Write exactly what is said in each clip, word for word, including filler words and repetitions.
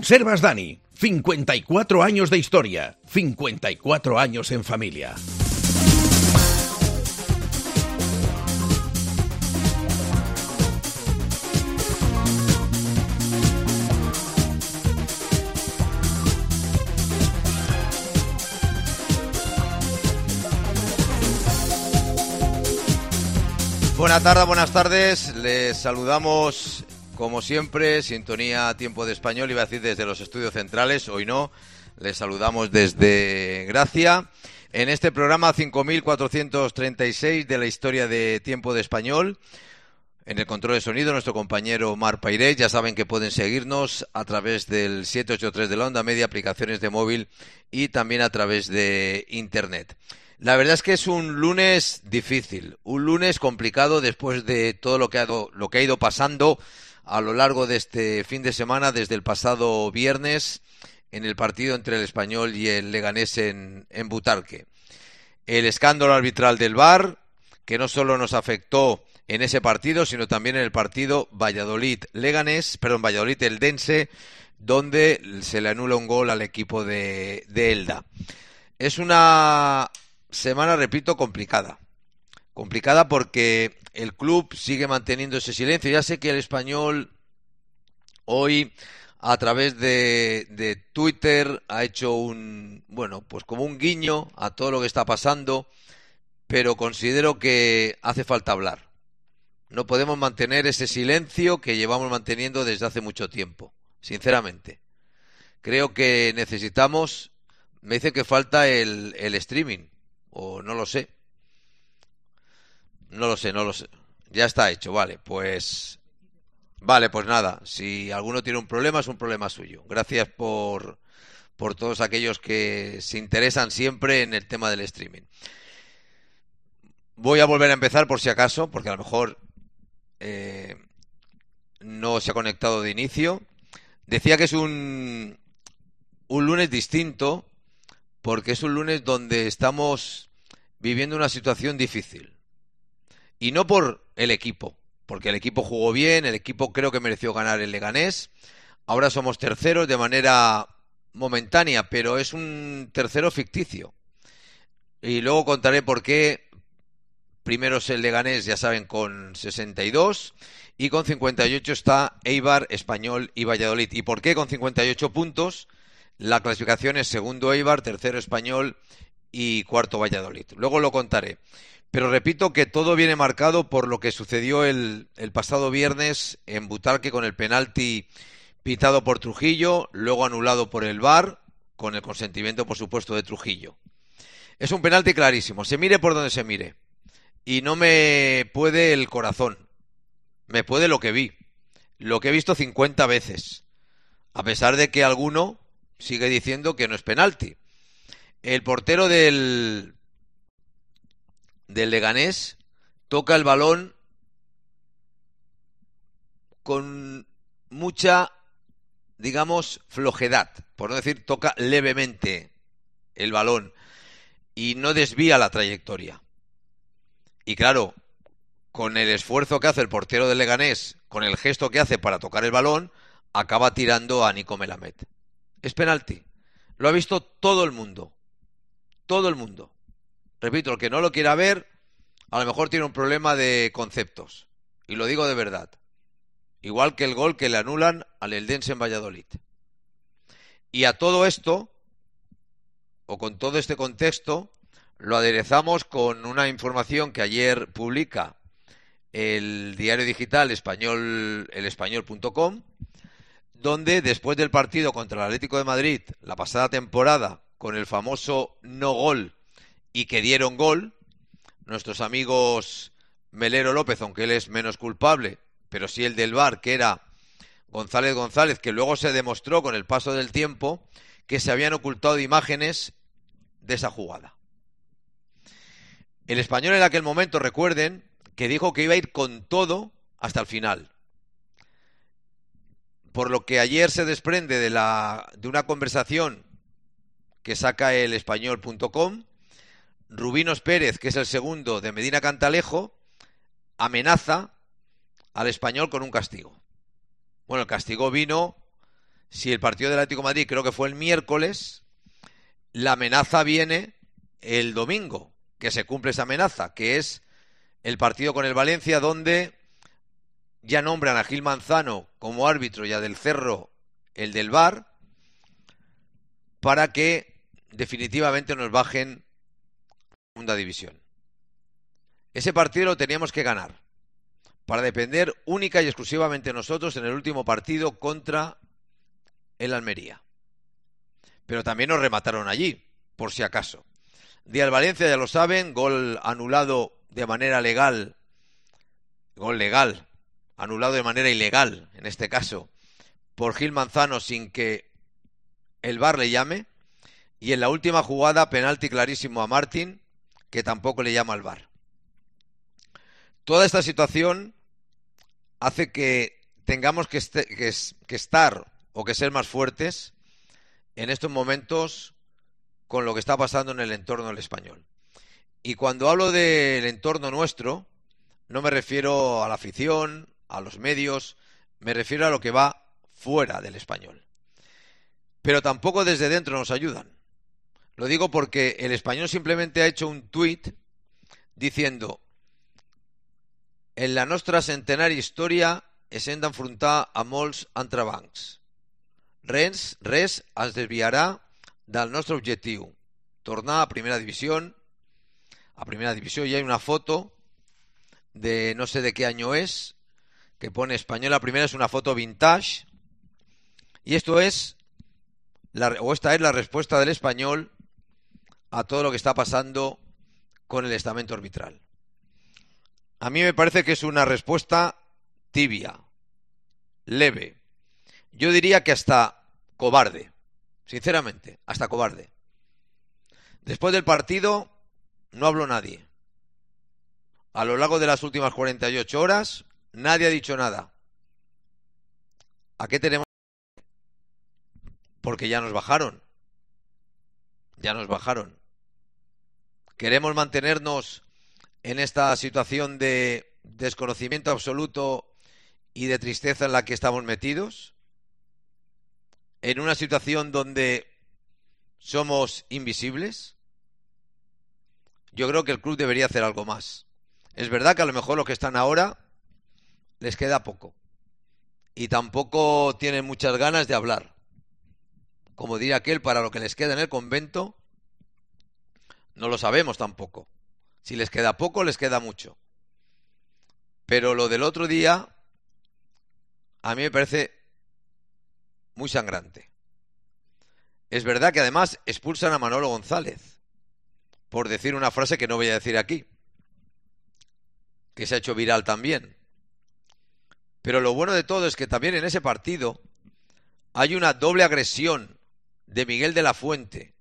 Conservas Dani, cincuenta y cuatro años de historia, cincuenta y cuatro años en familia. Buenas tardes, buenas tardes. Les saludamos como siempre, sintonía Tiempo de Español, iba a decir desde los estudios centrales, hoy no. Les saludamos desde Gracia en este programa cinco mil cuatrocientos treinta y seis de la historia de Tiempo de Español. En el control de sonido, nuestro compañero Mar Pairés. Ya saben que pueden seguirnos a través del siete ocho tres de la onda media, aplicaciones de móvil y también a través de internet. La verdad es que es un lunes difícil, un lunes complicado después de todo lo que ha, lo que ha ido pasando a lo largo de este fin de semana, desde el pasado viernes, en el partido entre el Español y el Leganés en, en Butarque. El escándalo arbitral del V A R, que no solo nos afectó en ese partido, sino también en el partido Valladolid-Leganés, perdón, Valladolid-Eldense, donde se le anula un gol al equipo de, de Elda. Es una semana, repito, complicada. Complicada porque el club sigue manteniendo ese silencio. Ya sé que el Español hoy, a través de, de Twitter, ha hecho un, bueno, pues como un guiño a todo lo que está pasando, pero considero que hace falta hablar. No podemos mantener ese silencio que llevamos manteniendo desde hace mucho tiempo, sinceramente. Creo que necesitamos, me dice que falta el, el streaming, o no lo sé. No lo sé, no lo sé. Ya está hecho, vale, pues... Vale, pues nada, si alguno tiene un problema, es un problema suyo. Gracias por, por todos aquellos que se interesan siempre en el tema del streaming. Voy a volver a empezar por si acaso, porque a lo mejor eh, no se ha conectado de inicio. Decía que es un, un lunes distinto, porque es un lunes donde estamos viviendo una situación difícil. Y no por el equipo, porque el equipo jugó bien, el equipo creo que mereció ganar el Leganés. Ahora somos terceros de manera momentánea, pero es un tercero ficticio. Y luego contaré por qué. Primero es el Leganés, ya saben, con sesenta y dos, y con cincuenta y ocho está Eibar, Español y Valladolid. ¿Y por qué con cincuenta y ocho puntos? La clasificación es segundo Eibar, tercero Español y cuarto Valladolid. Luego lo contaré. Pero repito que todo viene marcado por lo que sucedió el, el pasado viernes en Butarque con el penalti pitado por Trujillo, luego anulado por el V A R, con el consentimiento, por supuesto, de Trujillo. Es un penalti clarísimo, se mire por donde se mire. Y no me puede el corazón, me puede lo que vi, lo que he visto cincuenta veces, a pesar de que alguno sigue diciendo que no es penalti. El portero del... del Leganés toca el balón con mucha, digamos, flojedad, por no decir toca levemente el balón y no desvía la trayectoria. Y claro, con el esfuerzo que hace el portero del Leganés, con el gesto que hace para tocar el balón, acaba tirando a Nico Melamed. Es penalti. Lo ha visto todo el mundo. Todo el mundo. Repito, el que no lo quiera ver, a lo mejor tiene un problema de conceptos. Y lo digo de verdad. Igual que el gol que le anulan al Eldense en Valladolid. Y a todo esto, o con todo este contexto, lo aderezamos con una información que ayer publica el diario digital español, el español punto com, donde después del partido contra el Atlético de Madrid, la pasada temporada, con el famoso no gol, y que dieron gol, nuestros amigos Melero López, aunque él es menos culpable, pero sí el del V A R, que era González González, que luego se demostró con el paso del tiempo que se habían ocultado imágenes de esa jugada. El Español en aquel momento, recuerden, que dijo que iba a ir con todo hasta el final. Por lo que ayer se desprende de, la, de una conversación que saca el español punto com, Rubinos Pérez, que es el segundo de Medina Cantalejo, amenaza al Español con un castigo. Bueno, el castigo vino si el partido del Atlético de Madrid creo que fue el miércoles, la amenaza viene el domingo, que se cumple esa amenaza, que es el partido con el Valencia, donde ya nombran a Gil Manzano como árbitro y a Del Cerro el del V A R, para que definitivamente nos bajen a segunda división. Ese partido lo teníamos que ganar para depender única y exclusivamente nosotros en el último partido contra el Almería. Pero también nos remataron allí, por si acaso. Día del Valencia, ya lo saben, gol anulado de manera legal, gol legal, anulado de manera ilegal, en este caso, por Gil Manzano sin que el V A R le llame. Y en la última jugada, penalti clarísimo a Martín, que tampoco le llama al V A R. Toda esta situación hace que tengamos que, este, que, que estar o que ser más fuertes en estos momentos con lo que está pasando en el entorno del Español. Y cuando hablo del entorno nuestro, no me refiero a la afición, a los medios, me refiero a lo que va fuera del Español. Pero tampoco desde dentro nos ayudan. Lo digo porque el Español simplemente ha hecho un tuit diciendo: en la nostra centenària història ens hem d'enfrontar a molts entrebancs. Res, res ens desviarà del nostre objectiu, tornar a primera división. A primera división, y hay una foto de no sé de qué año es, que pone Española Primera, es una foto vintage, y esto es la, o esta es la respuesta del Español a todo lo que está pasando con el estamento arbitral. A mí me parece que es una respuesta tibia, leve. Yo diría que hasta cobarde, sinceramente, hasta cobarde. Después del partido no habló nadie. A lo largo de las últimas cuarenta y ocho horas nadie ha dicho nada. ¿A qué tenemos? Porque ya nos bajaron. Ya nos bajaron. ¿Queremos mantenernos en esta situación de desconocimiento absoluto y de tristeza en la que estamos metidos? ¿En una situación donde somos invisibles? Yo creo que el club debería hacer algo más. Es verdad que a lo mejor los que están ahora les queda poco y tampoco tienen muchas ganas de hablar. Como diría aquel, para lo que les queda en el convento, no lo sabemos tampoco. Si les queda poco, les queda mucho. Pero lo del otro día a mí me parece muy sangrante. Es verdad que además expulsan a Manolo González por decir una frase que no voy a decir aquí, que se ha hecho viral también. Pero lo bueno de todo es que también en ese partido hay una doble agresión de Miguel de la Fuente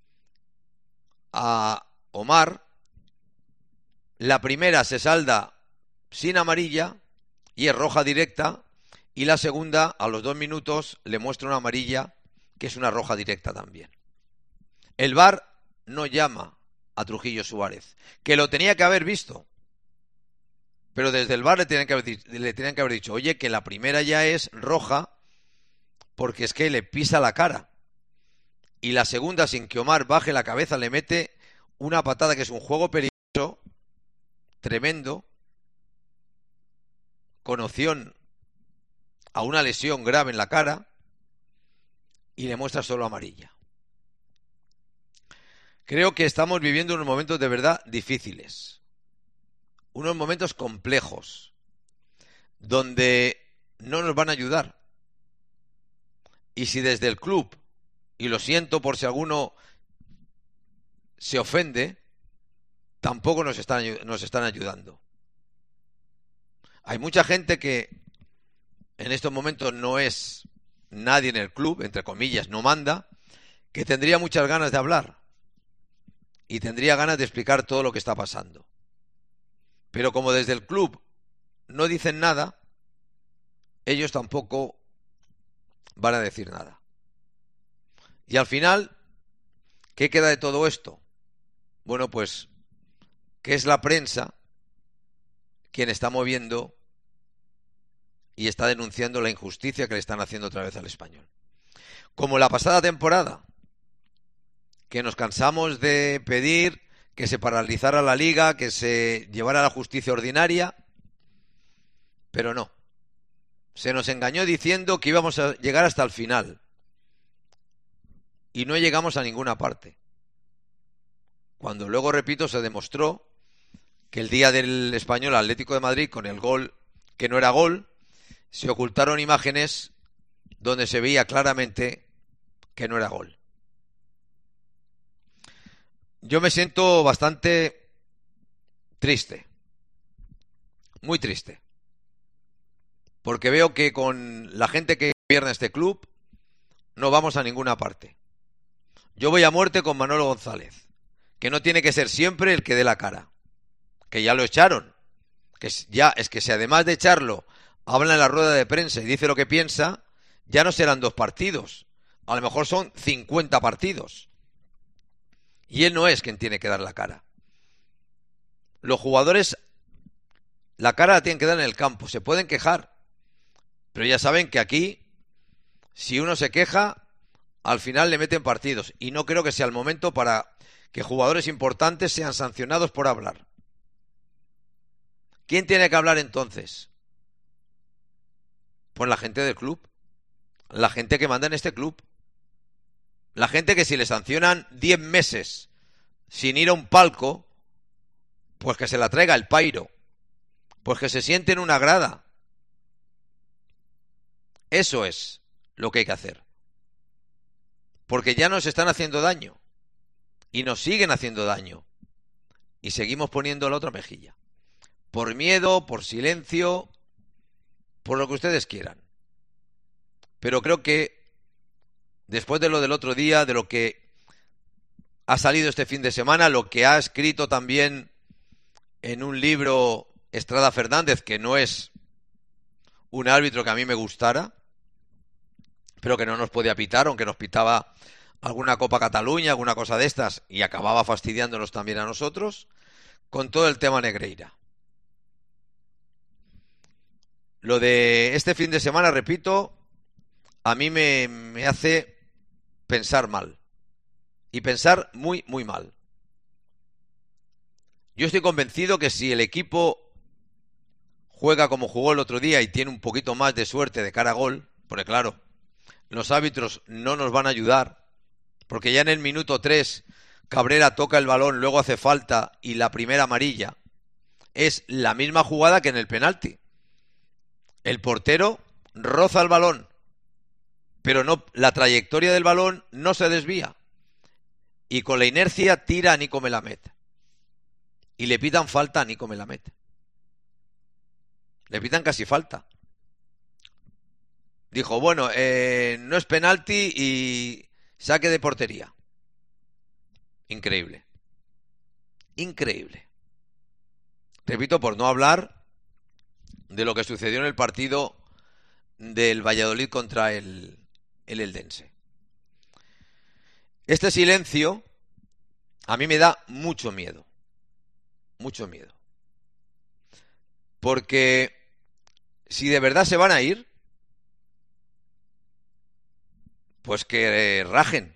a Omar. La primera se salda sin amarilla y es roja directa, y la segunda a los dos minutos le muestra una amarilla que es una roja directa también. El V A R no llama a Trujillo Suárez, que lo tenía que haber visto, pero desde el V A R le tenían que haber, le tenían que haber dicho: oye, que la primera ya es roja porque es que le pisa la cara, y la segunda, sin que Omar baje la cabeza, le mete una patada que es un juego peligroso tremendo, con opción a una lesión grave en la cara, y le muestra solo amarilla. Creo que estamos viviendo unos momentos de verdad difíciles, unos momentos complejos, donde no nos van a ayudar. Y si desde el club, y lo siento por si alguno se ofende, tampoco nos están, nos están ayudando. Hay mucha gente que en estos momentos no es nadie en el club, entre comillas, no manda, que tendría muchas ganas de hablar y tendría ganas de explicar todo lo que está pasando. Pero como desde el club no dicen nada, ellos tampoco van a decir nada. Y al final, ¿qué queda de todo esto? Bueno, pues que es la prensa quien está moviendo y está denunciando la injusticia que le están haciendo otra vez al Español. como la pasada temporada, que nos cansamos de pedir que se paralizara la liga, que se llevara a la justicia ordinaria, pero no. Se nos engañó diciendo que íbamos a llegar hasta el final y no llegamos a ninguna parte. Cuando luego, repito, se demostró que el día del Español Atlético de Madrid, con el gol que no era gol, se ocultaron imágenes donde se veía claramente que no era gol. Yo me siento bastante triste, muy triste, porque veo que con la gente que gobierna este club no vamos a ninguna parte. Yo voy a muerte con Manolo González, que no tiene que ser siempre el que dé la cara, que ya lo echaron, que ya es que si además de echarlo habla en la rueda de prensa y dice lo que piensa, ya no serán dos partidos, a lo mejor son cincuenta partidos. Y él no es quien tiene que dar la cara. Los jugadores la cara la tienen que dar en el campo, se pueden quejar, pero ya saben que aquí, si uno se queja, al final le meten partidos, y no creo que sea el momento para que jugadores importantes sean sancionados por hablar. ¿Quién tiene que hablar entonces? Pues la gente del club, la gente que manda en este club, la gente que si le sancionan diez meses sin ir a un palco, pues que se la traiga el pairo, pues que se siente en una grada. Eso es lo que hay que hacer, porque ya nos están haciendo daño y nos siguen haciendo daño y seguimos poniendo la otra mejilla, por miedo, por silencio, por lo que ustedes quieran. Pero creo que después de lo del otro día, de lo que ha salido este fin de semana, lo que ha escrito también en un libro Estrada Fernández, que no es un árbitro que a mí me gustara, pero que no nos podía pitar, aunque nos pitaba alguna Copa Cataluña, alguna cosa de estas, y acababa fastidiándonos también a nosotros, con todo el tema Negreira. Lo de este fin de semana, repito, a mí me, me hace pensar mal. Y pensar muy, muy mal. Yo estoy convencido que si el equipo juega como jugó el otro día y tiene un poquito más de suerte de cara a gol, porque claro, los árbitros no nos van a ayudar, porque ya en el minuto tres Cabrera toca el balón, luego hace falta y la primera amarilla es la misma jugada que en el penalti. El portero roza el balón, pero no, la trayectoria del balón no se desvía. Y con la inercia tira a Nico Melamed. Y le pitan falta a Nico Melamed. Le pitan casi falta. Dijo, bueno, eh, no es penalti y saque de portería. Increíble. Increíble. Repito, por no hablar de lo que sucedió en el partido del Valladolid contra el, el Eldense. Este silencio a mí me da mucho miedo, mucho miedo. Porque si de verdad se van a ir, pues que eh, rajen.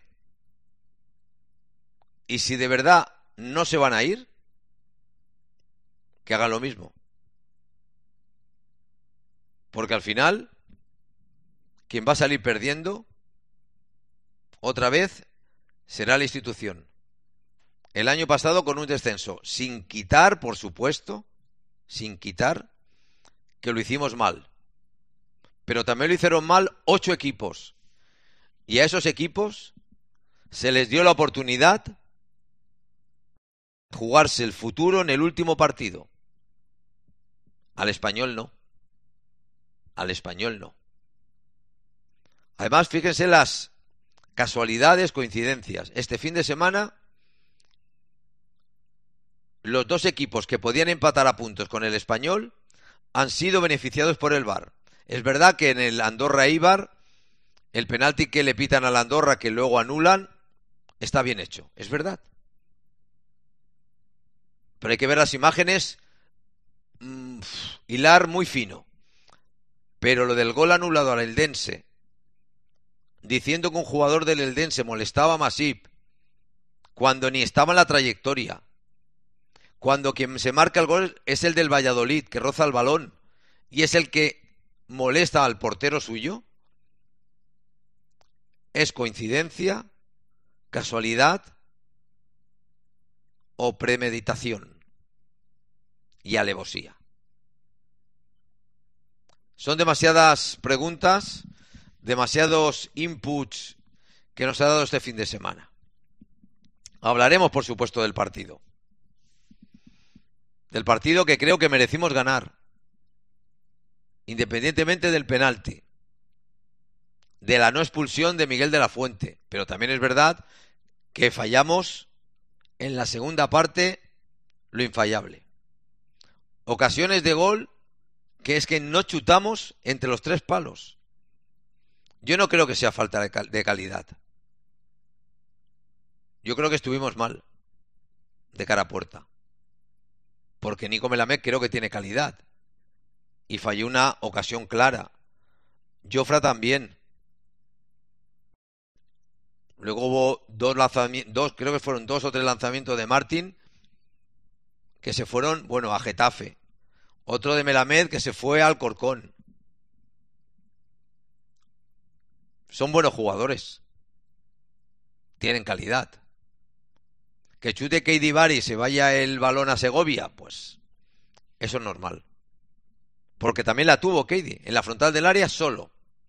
Y si de verdad no se van a ir, que hagan lo mismo. Porque al final, quien va a salir perdiendo, otra vez, será la institución. El año pasado con un descenso, sin quitar, por supuesto, sin quitar que lo hicimos mal. Pero también lo hicieron mal ocho equipos. Y a esos equipos se les dio la oportunidad de jugarse el futuro en el último partido. Al Español no. Al Español no. Además, fíjense las casualidades, coincidencias. Este fin de semana, los dos equipos que podían empatar a puntos con el Español han sido beneficiados por el V A R. Es verdad que en el Andorra-Eibar, el penalti que le pitan al Andorra, que luego anulan, está bien hecho. Es verdad. Pero hay que ver las imágenes, mmm, hilar muy fino. Pero lo del gol anulado al Eldense, diciendo que un jugador del Eldense molestaba a Masip, cuando ni estaba en la trayectoria, cuando quien se marca el gol es el del Valladolid, que roza el balón, y es el que molesta al portero suyo? ¿Es coincidencia, casualidad o premeditación y alevosía? Son demasiadas preguntas, demasiados inputs que nos ha dado este fin de semana. Hablaremos, por supuesto, del partido. Del partido que creo que merecimos ganar, independientemente del penalti, de la no expulsión de Miguel de la Fuente. Pero también es verdad que fallamos en la segunda parte lo infallable. Ocasiones de gol que es que no chutamos entre los tres palos. Yo no creo que sea falta de, cal- de calidad. Yo creo que estuvimos mal de cara a puerta. Porque Nico Melamed creo que tiene calidad. Y falló una ocasión clara. Jofra también. Luego hubo dos lanzamientos, dos, creo que fueron dos o tres lanzamientos de Martín que se fueron, bueno, a Getafe. Otro de Melamed que se fue al Alcorcón. Son buenos jugadores. Tienen calidad. Que chute Keidi Bari y se vaya el balón a Segovia, pues eso es normal. Porque también la tuvo Keidi en la frontal del área solo.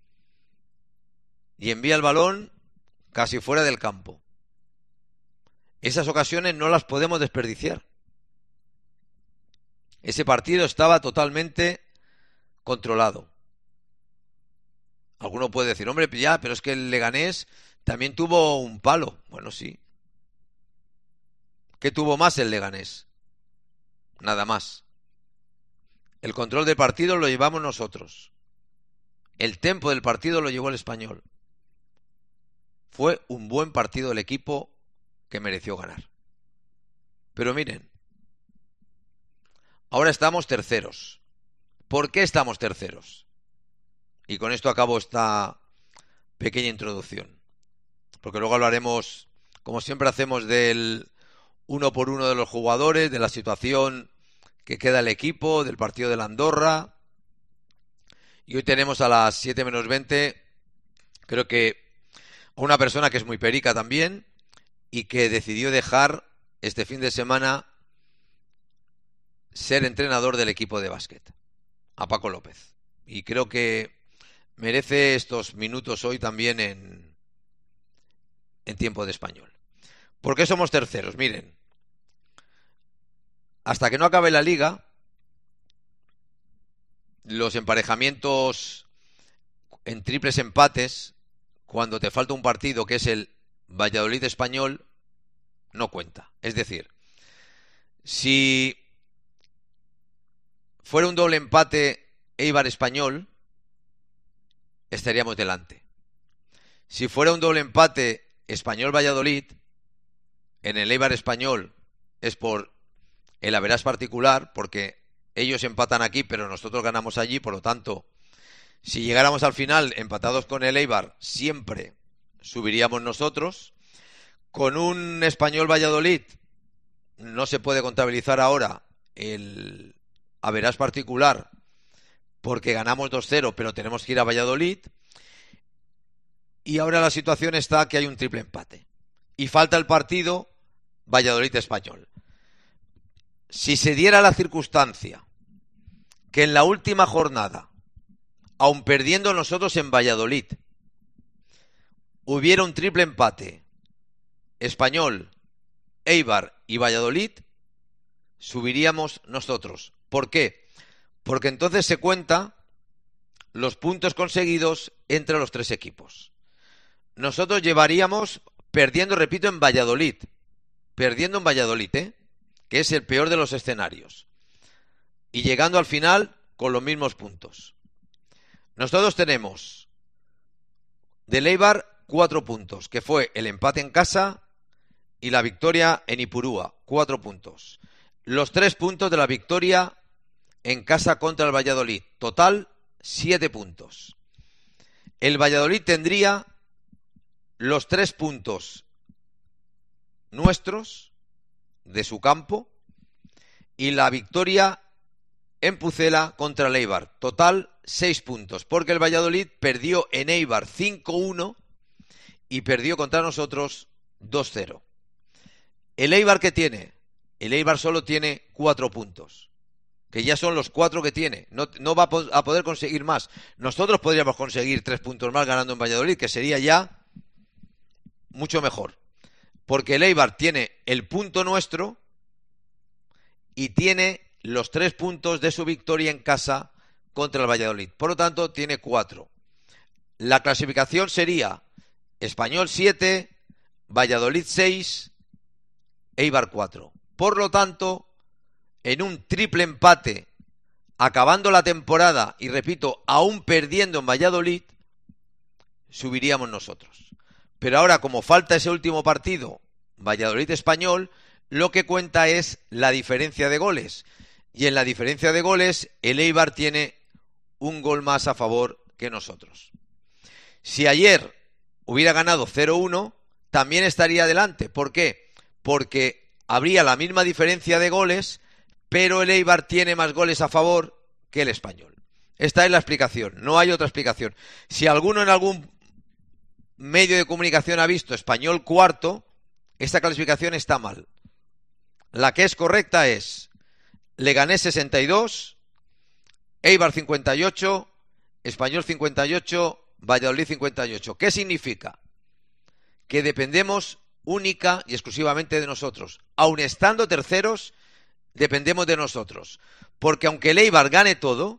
Y envía el balón casi fuera del campo. Esas ocasiones no las podemos desperdiciar. Ese partido estaba totalmente controlado. Alguno puede decir, hombre, ya, pero es que el Leganés también tuvo un palo. Bueno, sí. ¿Qué tuvo más el Leganés? Nada más. El control del partido lo llevamos nosotros. El tempo del partido lo llevó el Español. Fue un buen partido del equipo que mereció ganar. Pero miren, ahora estamos terceros. ¿Por qué estamos terceros? Y con esto acabo esta pequeña introducción. Porque luego hablaremos, como siempre hacemos, del uno por uno de los jugadores, de la situación que queda el equipo, del partido de la Andorra. Y hoy tenemos a las siete menos veinte, creo que a una persona que es muy perica también y que decidió dejar este fin de semana ser entrenador del equipo de básquet, a Paco López. Y creo que merece estos minutos hoy también en, en Tiempo de Español. ¿Por qué somos terceros? Miren, hasta que no acabe la liga, los emparejamientos en triples empates, cuando te falta un partido que es el Valladolid Español, no cuenta. Es decir, si fuera un doble empate Eibar Español, estaríamos delante. Si fuera un doble empate Español Valladolid, en el Eibar Español es por el average particular, porque ellos empatan aquí, pero nosotros ganamos allí, por lo tanto, si llegáramos al final empatados con el Eibar, siempre subiríamos nosotros. Con un Español Valladolid no se puede contabilizar ahora el average particular porque ganamos dos cero, pero tenemos que ir a Valladolid. Y ahora la situación está que hay un triple empate. Y falta el partido Valladolid-Español. Si se diera la circunstancia que en la última jornada, aun perdiendo nosotros en Valladolid, hubiera un triple empate Español, Eibar y Valladolid, subiríamos nosotros. ¿Por qué? Porque entonces se cuenta los puntos conseguidos entre los tres equipos. Nosotros llevaríamos perdiendo, repito, en Valladolid. Perdiendo en Valladolid, ¿eh? Que es el peor de los escenarios. Y llegando al final con los mismos puntos. Nosotros tenemos del Eibar cuatro puntos, que fue el empate en casa y la victoria en Ipurúa, cuatro puntos. Los tres puntos de la victoria en casa contra el Valladolid. Total, siete puntos. El Valladolid tendría los tres puntos nuestros de su campo y la victoria en Pucela contra el Eibar. Total, seis puntos, porque el Valladolid perdió en Eibar cinco uno y perdió contra nosotros dos cero. ¿El Eibar qué tiene? El Eibar solo tiene cuatro puntos, que ya son los cuatro que tiene. No, no va a poder conseguir más. Nosotros podríamos conseguir tres puntos más ganando en Valladolid, que sería ya mucho mejor. Porque el Eibar tiene el punto nuestro y tiene los tres puntos de su victoria en casa contra el Valladolid. Por lo tanto, tiene cuatro. La clasificación sería Español siete, Valladolid seis, Eibar cuatro. Por lo tanto, en un triple empate, acabando la temporada, y repito, aún perdiendo en Valladolid, subiríamos nosotros. Pero ahora, como falta ese último partido, Valladolid-Español, lo que cuenta es la diferencia de goles. Y en la diferencia de goles, el Eibar tiene un gol más a favor que nosotros. Si ayer hubiera ganado cero uno, también estaría adelante. ¿Por qué? Porque habría la misma diferencia de goles, pero el Eibar tiene más goles a favor que el Español. Esta es la explicación, no hay otra explicación. Si alguno en algún medio de comunicación ha visto Español cuarto, esta clasificación está mal. La que es correcta es Leganés sesenta y dos, Eibar cincuenta y ocho, Español cincuenta y ocho, Valladolid cincuenta y ocho. ¿Qué significa? Que dependemos única y exclusivamente de nosotros. Aun estando terceros, dependemos de nosotros. Porque aunque el Eibar gane todo,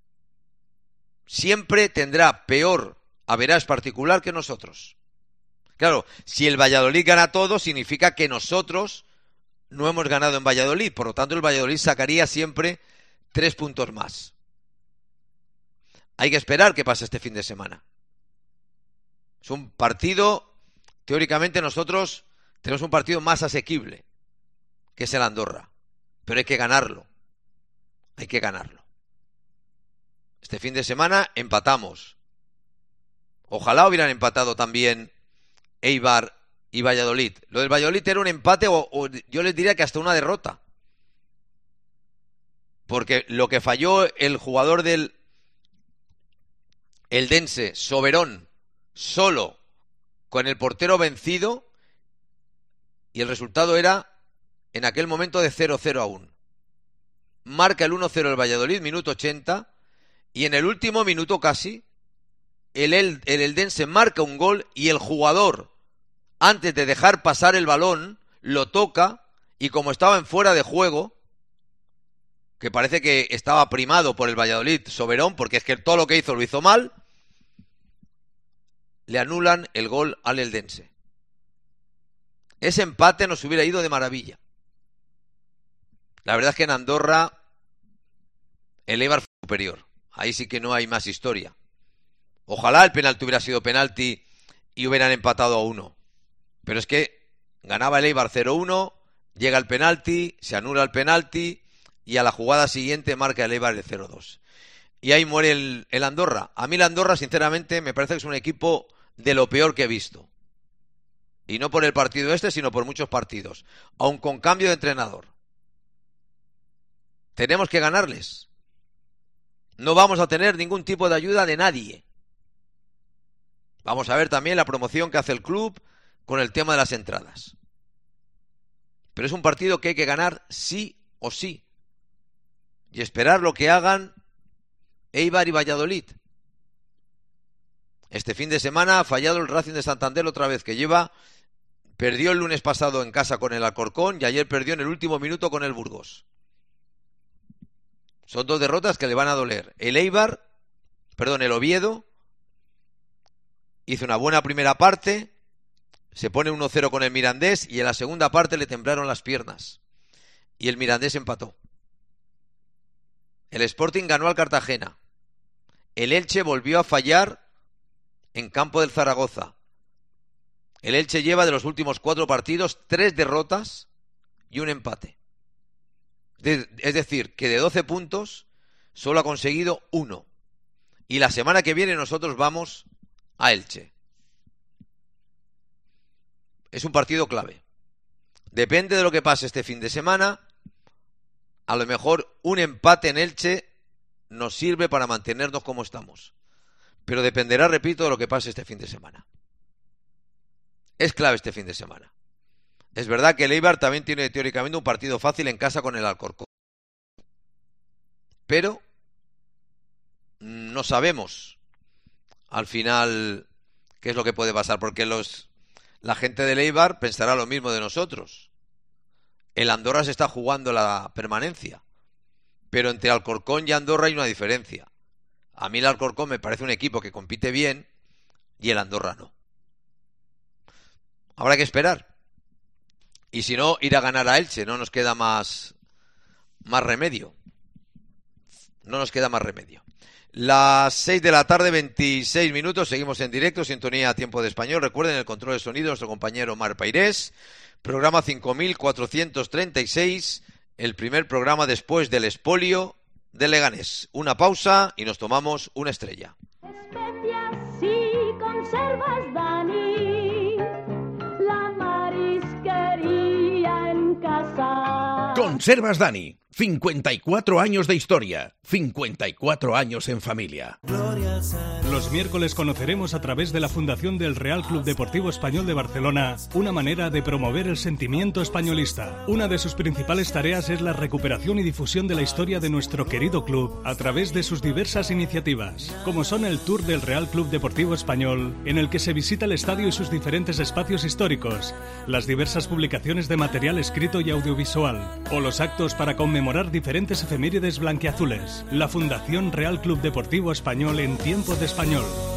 siempre tendrá peor average particular que nosotros. Claro, si el Valladolid gana todo, significa que nosotros no hemos ganado en Valladolid. Por lo tanto, el Valladolid sacaría siempre tres puntos más. Hay que esperar qué pasa este fin de semana. Es un partido, teóricamente nosotros tenemos un partido más asequible, que es el Andorra. Pero hay que ganarlo. Hay que ganarlo. Este fin de semana empatamos. Ojalá hubieran empatado también Eibar y Valladolid. Lo del Valladolid era un empate o, o yo les diría que hasta una derrota. Porque lo que falló el jugador del Eldense, Soberón, solo, con el portero vencido, y el resultado era en aquel momento de cero cero aún. Marca el uno cero el Valladolid, minuto ochenta, y en el último minuto casi, el, el, el Eldense marca un gol y el jugador, antes de dejar pasar el balón, lo toca y como estaba en fuera de juego, que parece que estaba primado por el Valladolid Soberón, porque es que todo lo que hizo lo hizo mal, le anulan el gol al Eldense. Ese empate nos hubiera ido de maravilla. La verdad es que en Andorra el Eibar fue superior. Ahí sí que no hay más historia. Ojalá el penalti hubiera sido penalti y hubieran empatado a uno. Pero es que ganaba el Eibar cero uno, llega el penalti, se anula el penalti y a la jugada siguiente marca el Eibar el cero dos. Y ahí muere el, el Andorra. A mí el Andorra, sinceramente, me parece que es un equipo de lo peor que he visto. Y no por el partido este, sino por muchos partidos. Aun con cambio de entrenador. Tenemos que ganarles. No vamos a tener ningún tipo de ayuda de nadie. Vamos a ver también la promoción que hace el club con el tema de las entradas. Pero es un partido que hay que ganar sí o sí. Y esperar lo que hagan Eibar y Valladolid. Este fin de semana ha fallado el Racing de Santander otra vez, que lleva, perdió el lunes pasado en casa con el Alcorcón y ayer perdió en el último minuto con el Burgos. Son dos derrotas que le van a doler. El Eibar, perdón, el Oviedo, hizo una buena primera parte, se pone uno cero con el Mirandés y en la segunda parte le temblaron las piernas. Y el Mirandés empató. El Sporting ganó al Cartagena. El Elche volvió a fallar en campo del Zaragoza. El Elche lleva de los últimos cuatro partidos tres derrotas y un empate. De, es decir, que de doce puntos solo ha conseguido uno. Y la semana que viene nosotros vamos a Elche. es un partido clave. Depende de lo que pase este fin de semana. A lo mejor un empate en Elche nos sirve para mantenernos como estamos. Pero dependerá, repito, de lo que pase este fin de semana. Es clave este fin de semana. Es verdad que el Eibar también tiene teóricamente un partido fácil en casa con el Alcorcón. Pero no sabemos al final qué es lo que puede pasar, porque los, la gente del Eibar pensará lo mismo de nosotros. El Andorra se está jugando la permanencia, pero entre Alcorcón y Andorra hay una diferencia. A mí el Alcorcón me parece un equipo que compite bien y el Andorra no. Habrá que esperar. Y si no, ir a ganar a Elche. No nos queda más, más remedio. No nos queda más remedio. Las seis de la tarde, veintiséis minutos. Seguimos en directo, sintonía Tiempo de Español. Recuerden el control de sonido, nuestro compañero Mar Pairés. Programa cinco mil cuatrocientos treinta y seis. El primer programa después del expolio de Leganés. Una pausa y nos tomamos una estrella. Especias y conservas, Dani. La marisquería en casa. Conservas Dani. cincuenta y cuatro años de historia. cincuenta y cuatro años en familia. Los miércoles conoceremos a través de la Fundación del Real Club Deportivo Español de Barcelona una manera de promover el sentimiento españolista. Una de sus principales tareas es la recuperación y difusión de la historia de nuestro querido club a través de sus diversas iniciativas, como son el Tour del Real Club Deportivo Español, en el que se visita el estadio y sus diferentes espacios históricos, las diversas publicaciones de material escrito y audiovisual, o los actos para conmemorar diferentes efemérides blanquiazules. La Fundación Real Club Deportivo Español en Tiempo de Español.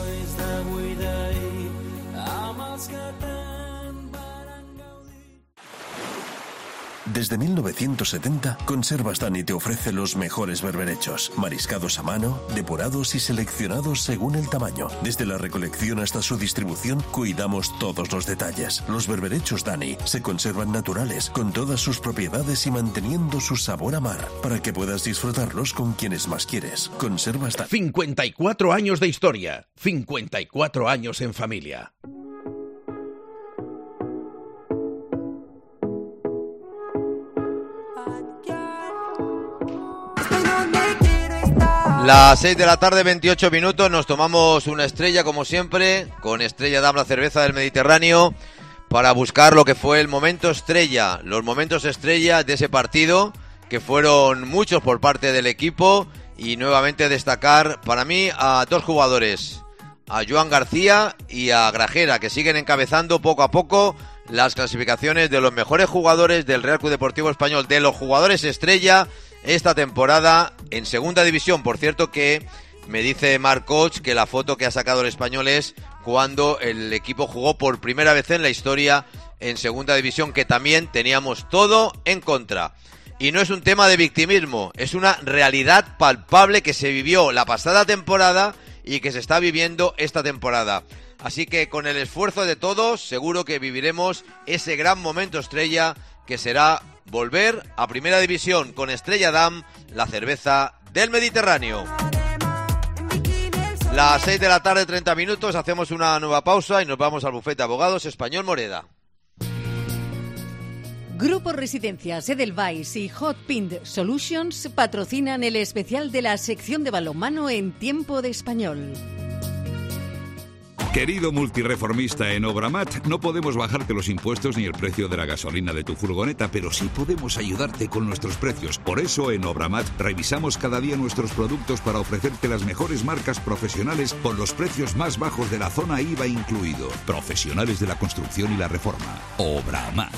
Desde mil novecientos setenta, Conservas Dani te ofrece los mejores berberechos, mariscados a mano, depurados y seleccionados según el tamaño. Desde la recolección hasta su distribución, cuidamos todos los detalles. Los berberechos Dani se conservan naturales, con todas sus propiedades y manteniendo su sabor a mar, para que puedas disfrutarlos con quienes más quieres. Conservas Dani. cincuenta y cuatro años de historia. cincuenta y cuatro años en familia. Las seis de la tarde, veintiocho minutos, nos tomamos una estrella como siempre, con Estrella Damm, la cerveza del Mediterráneo, para buscar lo que fue el momento estrella, los momentos estrella de ese partido, que fueron muchos por parte del equipo, y nuevamente destacar para mí a dos jugadores, a Joan García y a Grajera, que siguen encabezando poco a poco las clasificaciones de los mejores jugadores del Real Club Deportivo Español, de los jugadores estrella esta temporada en segunda división. Por cierto que me dice Marc Coch que la foto que ha sacado el Español es cuando el equipo jugó por primera vez en la historia en segunda división, que también teníamos todo en contra. Y no es un tema de victimismo, es una realidad palpable que se vivió la pasada temporada y que se está viviendo esta temporada. Así que con el esfuerzo de todos seguro que viviremos ese gran momento estrella que será volver a Primera División con Estrella Damm, la cerveza del Mediterráneo. Las seis de la tarde, treinta minutos, hacemos una nueva pausa y nos vamos al bufete de abogados Español Moreda. Grupo Residencias Edelweiss y Hot Pint Solutions patrocinan el especial de la sección de balonmano en Tiempo de Español. Querido multireformista en Obramat, no podemos bajarte los impuestos ni el precio de la gasolina de tu furgoneta, pero sí podemos ayudarte con nuestros precios. Por eso en Obramat revisamos cada día nuestros productos para ofrecerte las mejores marcas profesionales con los precios más bajos de la zona I V A incluido. Profesionales de la construcción y la reforma. Obramat.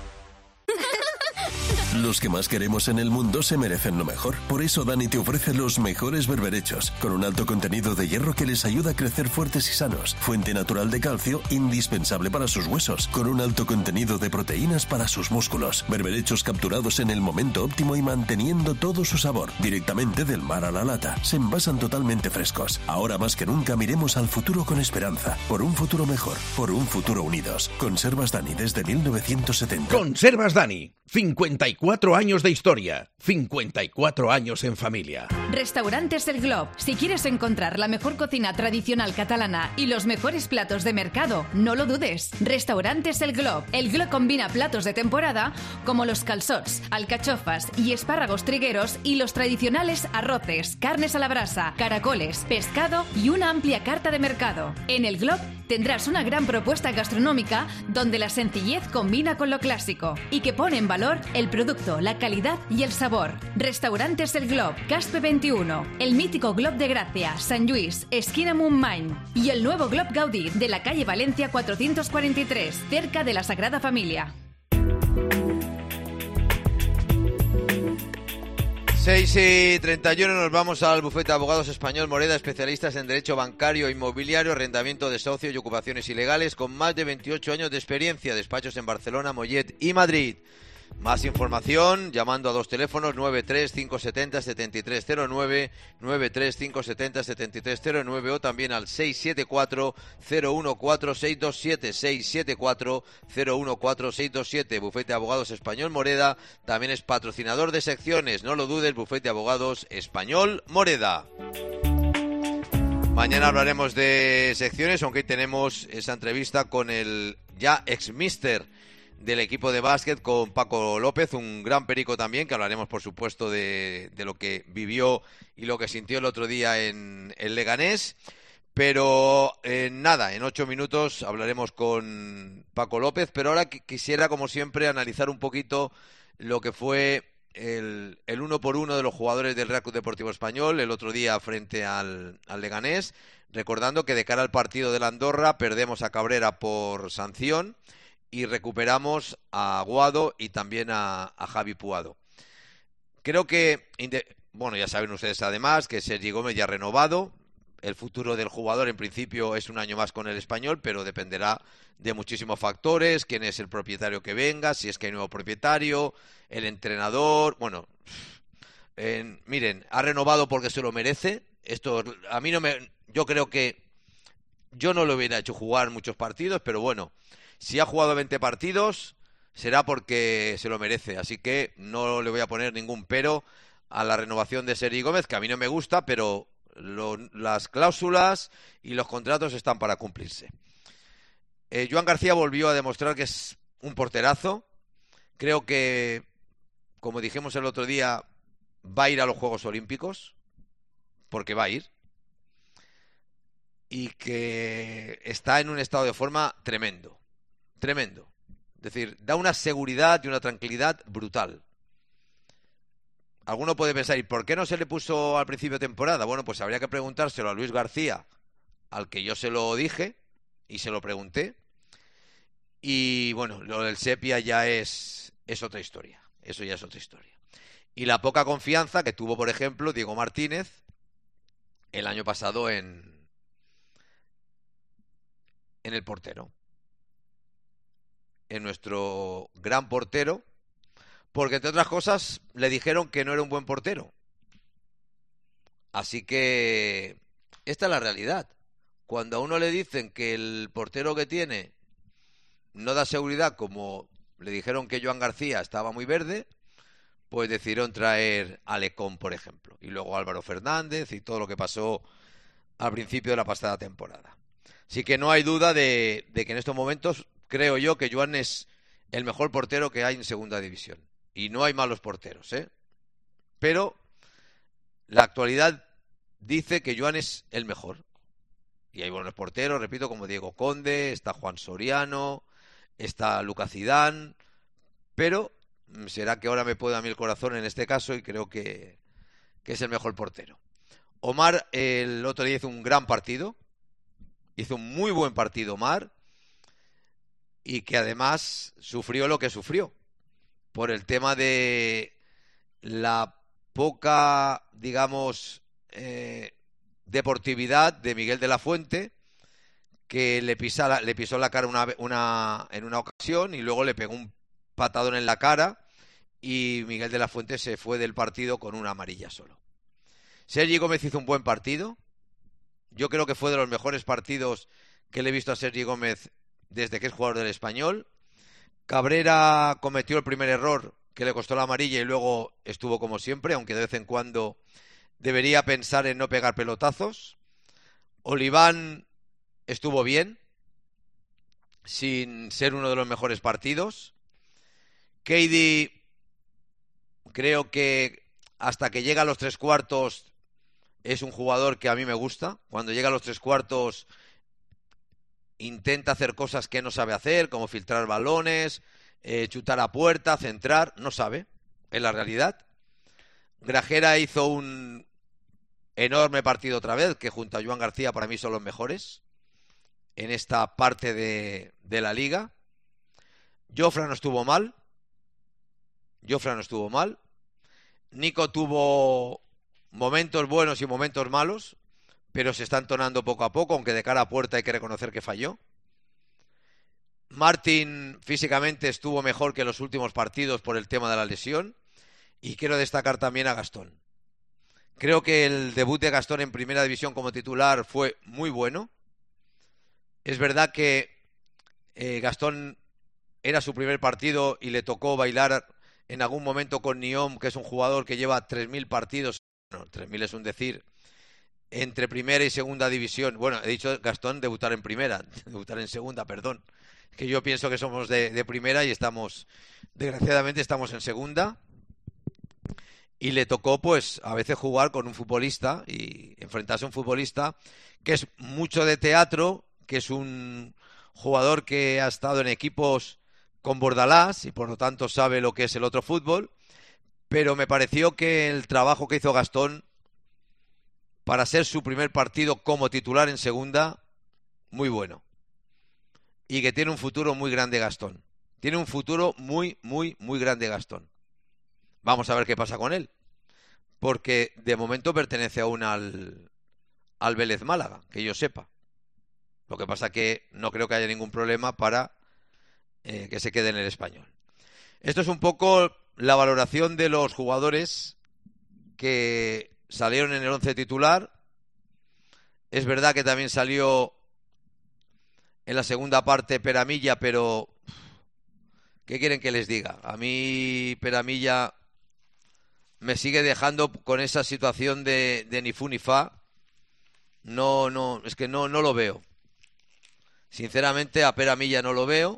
Los que más queremos en el mundo se merecen lo mejor. Por eso Dani te ofrece los mejores berberechos, con un alto contenido de hierro que les ayuda a crecer fuertes y sanos. Fuente natural de calcio, indispensable para sus huesos, con un alto contenido de proteínas para sus músculos. Berberechos capturados en el momento óptimo y manteniendo todo su sabor. Directamente del mar a la lata. Se envasan totalmente frescos. Ahora más que nunca miremos al futuro con esperanza. Por un futuro mejor. Por un futuro unidos. Conservas Dani desde mil novecientos setenta. Conservas Dani. cincuenta y cuatro años de historia, cincuenta y cuatro años en familia. Restaurantes El Glob. Si quieres encontrar la mejor cocina tradicional catalana y los mejores platos de mercado, no lo dudes. Restaurantes El Glob. El Glob combina platos de temporada como los calçots, alcachofas y espárragos trigueros y los tradicionales arroces, carnes a la brasa, caracoles, pescado y una amplia carta de mercado. En El Glob tendrás una gran propuesta gastronómica donde la sencillez combina con lo clásico y que pone en valor el producto, la calidad y el sabor. Restaurantes El Glob, Caspe veintiuno, el mítico Glob de Gracia, San Lluís, esquina Montmany y el nuevo Glob Gaudí de la calle Valencia cuatrocientos cuarenta y tres, cerca de la Sagrada Familia. seis y treinta y uno nos vamos al bufete de abogados español Moreda, especialistas en derecho bancario, inmobiliario, arrendamiento de socios y ocupaciones ilegales, con más de veintiocho años de experiencia, despachos en Barcelona, Mollet y Madrid. Más información llamando a dos teléfonos nueve tres cinco siete cero siete tres cero nueve, nueve tres cinco siete cero siete tres cero nueve o también al seis siete cuatro cero uno cuatro seis dos siete, seis siete cuatro cero uno cuatro seis dos siete. Bufete de Abogados Español Moreda también es patrocinador de secciones, no lo dudes, Bufete de Abogados Español Moreda. Mañana hablaremos de secciones, aunque hoy tenemos esa entrevista con el ya ex-mister del equipo de básquet, con Paco López, un gran perico también, que hablaremos por supuesto de, de lo que vivió y lo que sintió el otro día en el Leganés. Pero eh, nada, en ocho minutos hablaremos con Paco López, pero ahora quisiera, como siempre, analizar un poquito lo que fue el, el uno por uno de los jugadores del Real Club Deportivo Español el otro día frente al, al Leganés, recordando que de cara al partido de la Andorra perdemos a Cabrera por sanción y recuperamos a Aguado y también a, a Javi Puado. Creo que, bueno, ya saben ustedes además que Sergi Gómez ya ha renovado. El futuro del jugador en principio es un año más con el Español, pero dependerá de muchísimos factores, quién es el propietario que venga, si es que hay nuevo propietario, el entrenador. Bueno, eh, miren, ha renovado porque se lo merece. Esto a mí no me, yo creo que yo no lo hubiera hecho jugar muchos partidos, pero bueno, si ha jugado veinte partidos, será porque se lo merece. Así que no le voy a poner ningún pero a la renovación de Sergi Gómez, que a mí no me gusta, pero lo, las cláusulas y los contratos están para cumplirse. Eh, Joan García volvió a demostrar que es un porterazo. Creo que, como dijimos el otro día, va a ir a los Juegos Olímpicos, porque va a ir. Y que está en un estado de forma tremendo. Tremendo. Es decir, da una seguridad y una tranquilidad brutal. Alguno puede pensar, ¿y por qué no se le puso al principio de temporada? Bueno, pues habría que preguntárselo a Luis García, al que yo se lo dije y se lo pregunté. Y bueno, lo del Sepia ya es, es otra historia. Eso ya es otra historia. Y la poca confianza que tuvo, por ejemplo, Diego Martínez el año pasado en, en el portero. En nuestro gran portero, porque entre otras cosas le dijeron que no era un buen portero. Así que esta es la realidad. Cuando a uno le dicen que el portero que tiene no da seguridad, como le dijeron que Joan García estaba muy verde, pues decidieron traer a Lecón, por ejemplo, y luego Álvaro Fernández y todo lo que pasó al principio de la pasada temporada. Así que no hay duda de, de que en estos momentos creo yo que Joan es el mejor portero que hay en segunda división. Y no hay malos porteros, ¿eh? Pero la actualidad dice que Joan es el mejor. Y hay buenos porteros, repito, como Diego Conde, está Juan Soriano, está Lucas Zidane. Pero será que ahora me puede a mí el corazón en este caso y creo que, que es el mejor portero. Omar el otro día hizo un gran partido. Hizo un muy buen partido Omar. Y que además sufrió lo que sufrió por el tema de la poca, digamos, eh, deportividad de Miguel de la Fuente, que le, pisa la, le pisó la cara una, una, en una ocasión y luego le pegó un patadón en la cara y Miguel de la Fuente se fue del partido con una amarilla solo. Sergi Gómez hizo un buen partido. Yo creo que fue de los mejores partidos que le he visto a Sergi Gómez desde que es jugador del Español. Cabrera cometió el primer error que le costó la amarilla y luego estuvo como siempre, aunque de vez en cuando debería pensar en no pegar pelotazos. Oliván estuvo bien, sin ser uno de los mejores partidos. Keidi, creo que hasta que llega a los tres cuartos es un jugador que a mí me gusta. Cuando llega a los tres cuartos intenta hacer cosas que no sabe hacer, como filtrar balones, eh, chutar a puerta, centrar, no sabe, es la realidad. Grajera hizo un enorme partido otra vez, que junto a Joan García para mí son los mejores en esta parte de, de la liga. Jofra no estuvo mal. Jofra no estuvo mal. Nico tuvo momentos buenos y momentos malos, pero se está entonando poco a poco, aunque de cara a puerta hay que reconocer que falló. Martín físicamente estuvo mejor que los últimos partidos por el tema de la lesión. Y quiero destacar también a Gastón. Creo que el debut de Gastón en primera división como titular fue muy bueno. Es verdad que eh, Gastón era su primer partido y le tocó bailar en algún momento con Niom, que es un jugador que lleva tres mil partidos. Bueno, tres mil es un decir. Entre primera y segunda división. Bueno, he dicho Gastón debutar en primera, debutar en segunda, perdón. Es que yo pienso que somos de, de primera y estamos, desgraciadamente estamos en segunda. Y le tocó, pues, a veces jugar con un futbolista y enfrentarse a un futbolista que es mucho de teatro, que es un jugador que ha estado en equipos con Bordalás y por lo tanto sabe lo que es el otro fútbol. Pero me pareció que el trabajo que hizo Gastón para ser su primer partido como titular en segunda, muy bueno. Y que tiene un futuro muy grande Gastón. Tiene un futuro muy, muy, muy grande Gastón. Vamos a ver qué pasa con él. Porque de momento pertenece aún al, al Vélez Málaga, que yo sepa. Lo que pasa que no creo que haya ningún problema para eh, que se quede en el Español. Esto es un poco la valoración de los jugadores que salieron en el once titular. Es verdad que también salió en la segunda parte Peramilla, pero ¿qué quieren que les diga? A mí Peramilla me sigue dejando con esa situación de, de ni fu ni fa. No, no, es que no, no lo veo. Sinceramente a Peramilla no lo veo.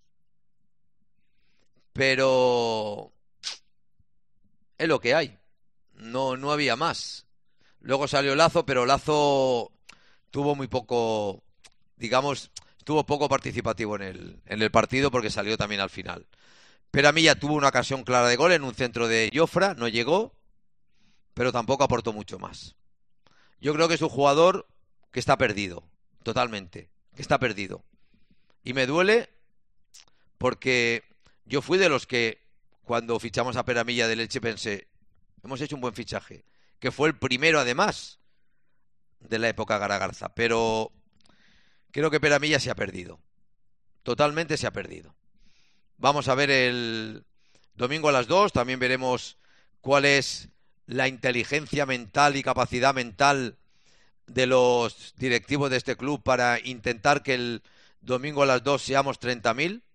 Pero es lo que hay. No, no había más. Luego salió Lazo, pero Lazo tuvo muy poco, digamos, estuvo poco participativo en el, en el partido porque salió también al final. Peramilla tuvo una ocasión clara de gol en un centro de Jofra, no llegó, pero tampoco aportó mucho más. Yo creo que es un jugador que está perdido, totalmente, que está perdido. Y me duele porque yo fui de los que cuando fichamos a Peramilla del Elche pensé, hemos hecho un buen fichaje, que fue el primero además de la época Garagarza, pero creo que Peramilla se ha perdido, totalmente se ha perdido. Vamos a ver el domingo a las dos, también veremos cuál es la inteligencia mental y capacidad mental de los directivos de este club para intentar que el domingo a las dos seamos treinta mil.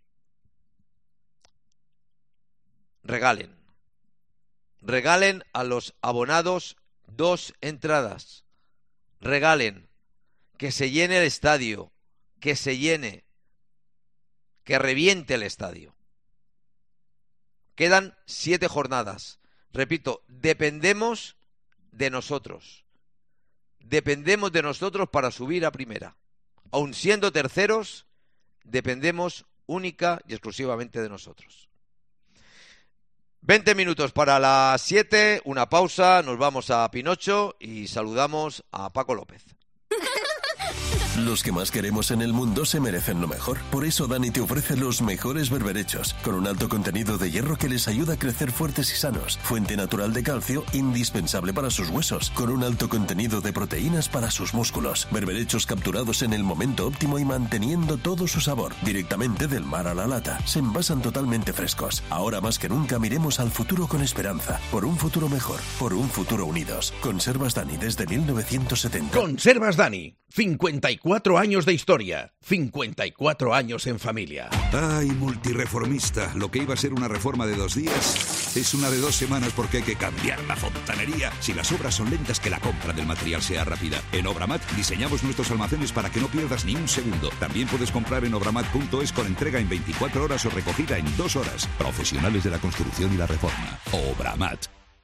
Regalen, regalen a los abonados dos entradas, regalen, que se llene el estadio, que se llene, que reviente el estadio. Quedan siete jornadas. Repito, dependemos de nosotros. Dependemos de nosotros para subir a primera. Aun siendo terceros, dependemos única y exclusivamente de nosotros. veinte minutos para las siete, una pausa, nos vamos a Pinocho y saludamos a Paco López. Los que más queremos en el mundo se merecen lo mejor. Por eso Dani te ofrece los mejores berberechos, con un alto contenido de hierro que les ayuda a crecer fuertes y sanos. Fuente natural de calcio, indispensable para sus huesos, con un alto contenido de proteínas para sus músculos. Berberechos capturados en el momento óptimo y manteniendo todo su sabor, directamente del mar a la lata. Se envasan totalmente frescos. Ahora más que nunca miremos al futuro con esperanza. Por un futuro mejor, por un futuro unidos. Conservas Dani desde mil novecientos setenta. Conservas Dani. Fin cincuenta y cuatro años de historia, cincuenta y cuatro años en familia. Ay, multireformista, lo que iba a ser una reforma de dos días es una de dos semanas porque hay que cambiar la fontanería. Si las obras son lentas, que la compra del material sea rápida. En Obramat diseñamos nuestros almacenes para que no pierdas ni un segundo. También puedes comprar en obramat punto es con entrega en veinticuatro horas o recogida en dos horas. Profesionales de la construcción y la reforma. Obramat.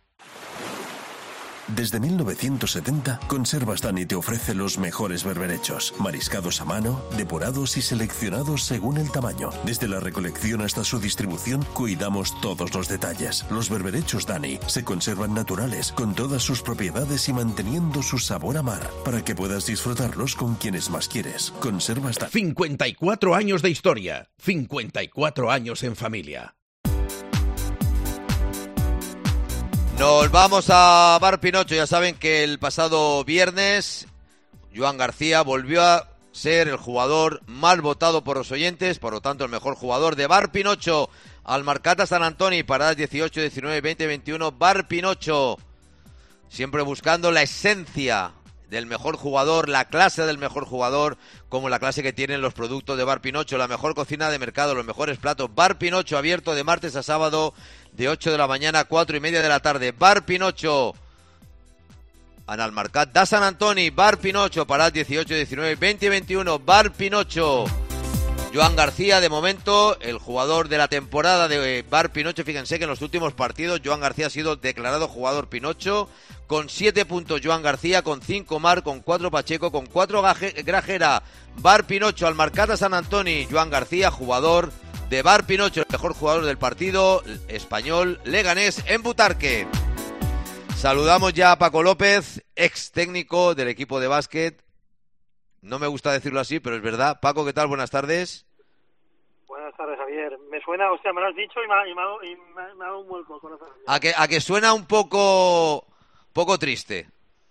Desde mil novecientos setenta, Conservas Dani te ofrece los mejores berberechos, mariscados a mano, depurados y seleccionados según el tamaño. Desde la recolección hasta su distribución, cuidamos todos los detalles. Los berberechos Dani se conservan naturales, con todas sus propiedades y manteniendo su sabor a mar, para que puedas disfrutarlos con quienes más quieres. Conservas Dani. cincuenta y cuatro años de historia, cincuenta y cuatro años en familia. Nos vamos a Bar Pinocho. Ya saben que el pasado viernes Joan García volvió a ser el jugador más votado por los oyentes, por lo tanto el mejor jugador de Bar Pinocho. Almarcata San Antoni, paradas dieciocho, diecinueve, veinte, veintiuno. Bar Pinocho, siempre buscando la esencia del mejor jugador, la clase del mejor jugador, como la clase que tienen los productos de Bar Pinocho, la mejor cocina de mercado, los mejores platos. Bar Pinocho, abierto de martes a sábado, de ocho de la mañana a cuatro y media de la tarde. Bar Pinocho, en Almarcat da San Antoni. Bar Pinocho, paradas dieciocho, diecinueve, veinte y veintiuno. Bar Pinocho. Joan García, de momento, el jugador de la temporada de Bar Pinocho. Fíjense que en los últimos partidos Joan García ha sido declarado jugador Pinocho, con siete puntos Joan García, con cinco Mar, con cuatro Pacheco, con cuatro Grajera. Bar Pinocho, Almarcata San Antoni. Joan García, jugador de Bar Pinocho, el mejor jugador del partido español Leganés en Butarque. Saludamos ya a Paco López, ex técnico del equipo de básquet. No me gusta decirlo así, pero es verdad. Paco, ¿qué tal? Buenas tardes. Buenas tardes, Javier. Me suena, o sea, me lo has dicho y me ha, y me ha, y me ha, me ha dado un vuelco. ¿A que, a que suena un poco, poco triste?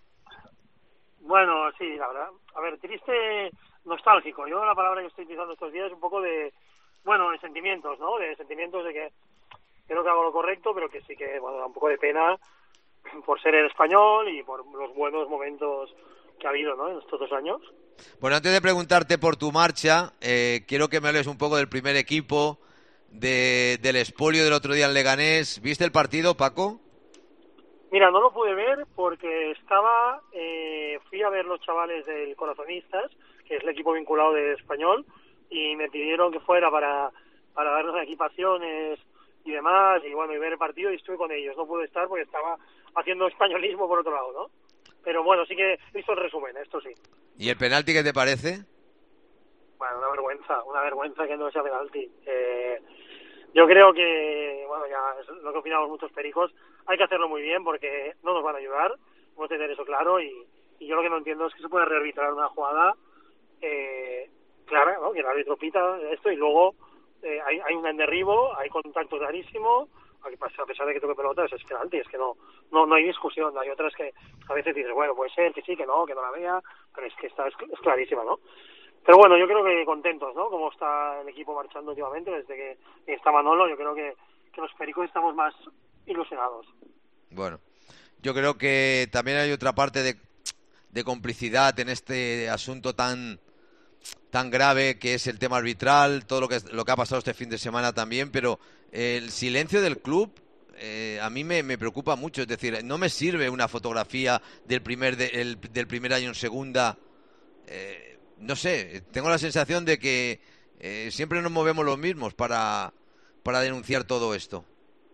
Bueno, sí, la verdad. A ver, triste, nostálgico. Yo la palabra que estoy utilizando estos días es un poco de, bueno, de sentimientos, ¿no? De sentimientos de que creo que hago lo correcto, pero que sí que, bueno, da un poco de pena por ser el español y por los buenos momentos que ha habido, ¿no?, en estos dos años. Bueno, antes de preguntarte por tu marcha, eh, quiero que me hables un poco del primer equipo, de, del expolio del otro día en Leganés. ¿Viste el partido, Paco? Mira, no lo pude ver porque estaba, eh, fui a ver los chavales del Corazonistas, que es el equipo vinculado de Español, y me pidieron que fuera para, para darnos equipaciones y demás, y bueno, y ver el partido, y estuve con ellos. No pude estar porque estaba haciendo españolismo por otro lado, ¿no? Pero bueno, sí que he visto el resumen, esto sí. ¿Y el penalti qué te parece? Bueno, una vergüenza, una vergüenza que no sea penalti. Eh, yo creo que, bueno, ya es lo que opinamos muchos pericos, hay que hacerlo muy bien porque no nos van a ayudar, vamos a tener eso claro, y, y yo lo que no entiendo es que se puede rearbitrar una jugada eh, clara, ¿no?, que el árbitro pita esto y luego eh, hay, hay un derribo, hay contacto clarísimo, a pesar de que toque pelotas es penalti, es que no, no no hay discusión. Hay otras que a veces dices, bueno, puede ser, que sí, que no, que no la vea, pero es que esta es, es clarísima, ¿no? Pero bueno, yo creo que contentos, ¿no?, como está el equipo marchando últimamente, desde que está Manolo, yo creo que, que los pericos estamos más ilusionados. Bueno, yo creo que también hay otra parte de, de complicidad en este asunto tan tan grave que es el tema arbitral, todo lo que lo que ha pasado este fin de semana también, pero el silencio del club eh, a mí me, me preocupa mucho. Es decir, no me sirve una fotografía del primer de, el, del primer año en segunda. Eh, no sé, tengo la sensación de que eh, siempre nos movemos los mismos para, para denunciar todo esto.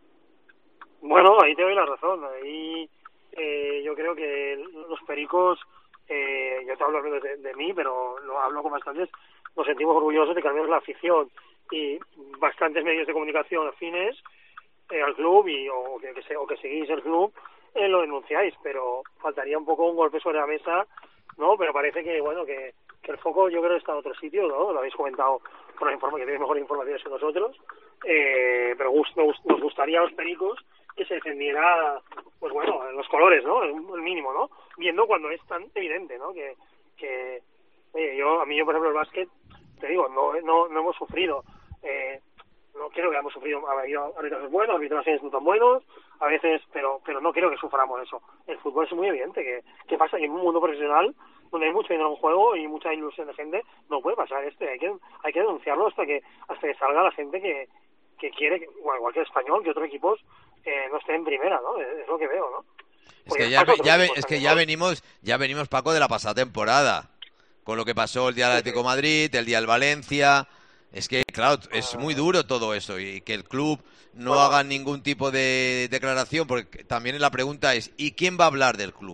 Bueno, ahí te doy la razón. Ahí eh, yo creo que los pericos, eh, yo te hablo de, de mí, pero lo hablo con bastantes, nos sentimos orgullosos de que al menos la afición y bastantes medios de comunicación afines eh, al club y o que, que se, o que seguís el club eh, lo denunciáis, pero faltaría un poco un golpe sobre la mesa, ¿no? Pero parece que, bueno, que, que el foco yo creo que está en otro sitio, ¿no? Lo habéis comentado por la informa, que tenéis mejores informaciones que nosotros, eh, pero gust, nos, nos gustaría a los pericos que se defendiera, pues bueno, en los colores, ¿no? El, el mínimo, ¿no? Viendo cuando es tan evidente, ¿no? Que, que oye, yo, a mí yo, por ejemplo, el básquet, te digo, no, no, no hemos sufrido. Eh, no creo que hemos sufrido, ha habido arbitrajes buenos, arbitrajes no tan buenos, a veces, pero pero no creo que suframos eso. El fútbol es muy evidente que, que pasa que en un mundo profesional donde hay mucho dinero en juego y mucha ilusión de gente, no puede pasar esto, hay que hay que denunciarlo hasta que hasta que salga la gente que, que quiere, bueno, igual que el Español, que otros equipos eh, no estén en primera, ¿no? Es, es lo que veo, ¿no? Es que ya, ya, es que ya venimos, ya venimos, Paco, de la pasada temporada, con lo que pasó el día del Atlético de Madrid, el día del Valencia. Es que, claro, es muy duro todo eso, y que el club no bueno. haga ningún tipo de declaración, porque también la pregunta es, ¿y quién va a hablar del club?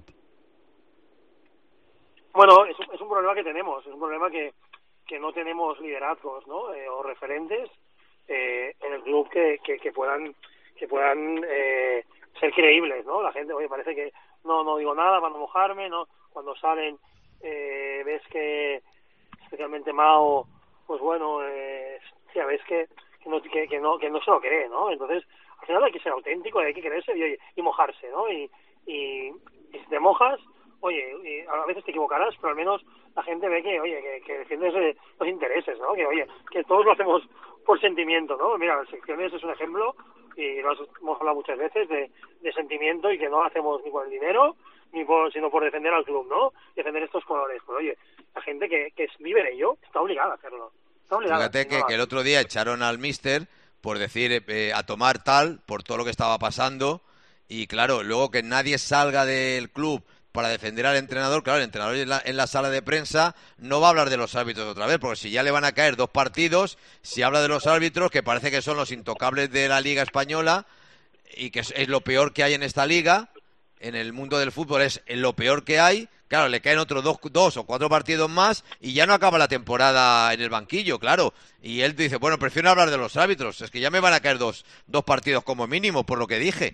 Bueno, es, es un problema que tenemos, es un problema que, que no tenemos liderazgos, ¿no? Eh, o referentes eh, en el club que, que, que puedan que puedan eh, ser creíbles, ¿no? La gente, oye, parece que no no digo nada para no mojarme, ¿no? Cuando salen eh, ves que especialmente Mao, pues bueno, eh, ya ves que que no, que, que no que no se lo cree, ¿no? Entonces, al final hay que ser auténtico, hay que creerse y, y mojarse, ¿no? Y, y, y si te mojas, oye, y a veces te equivocarás, pero al menos la gente ve que, oye, que, que defiendes eh, los intereses, ¿no? Que, oye, que todos lo hacemos por sentimiento, ¿no? Mira, las secciones es un ejemplo, y lo hemos hablado muchas veces, de, de sentimiento, y que no lo hacemos ni por el dinero, ni por, sino por defender al club, ¿no? Defender estos colores. Pues oye, la gente que, que vive de ello está obligada a hacerlo. Está obligada. Fíjate que, que el otro día echaron al míster por decir eh, a tomar tal, por todo lo que estaba pasando, y claro, luego que nadie salga del club para defender al entrenador, claro, el entrenador en la, en la sala de prensa no va a hablar de los árbitros otra vez, porque si ya le van a caer dos partidos, si habla de los árbitros, que parece que son los intocables de la Liga Española, y que es, es lo peor que hay en esta liga, en el mundo del fútbol es lo peor que hay, claro, le caen otros dos, dos o cuatro partidos más, y ya no acaba la temporada en el banquillo, claro, y él dice, bueno, prefiero hablar de los árbitros, es que ya me van a caer dos, dos partidos como mínimo, por lo que dije.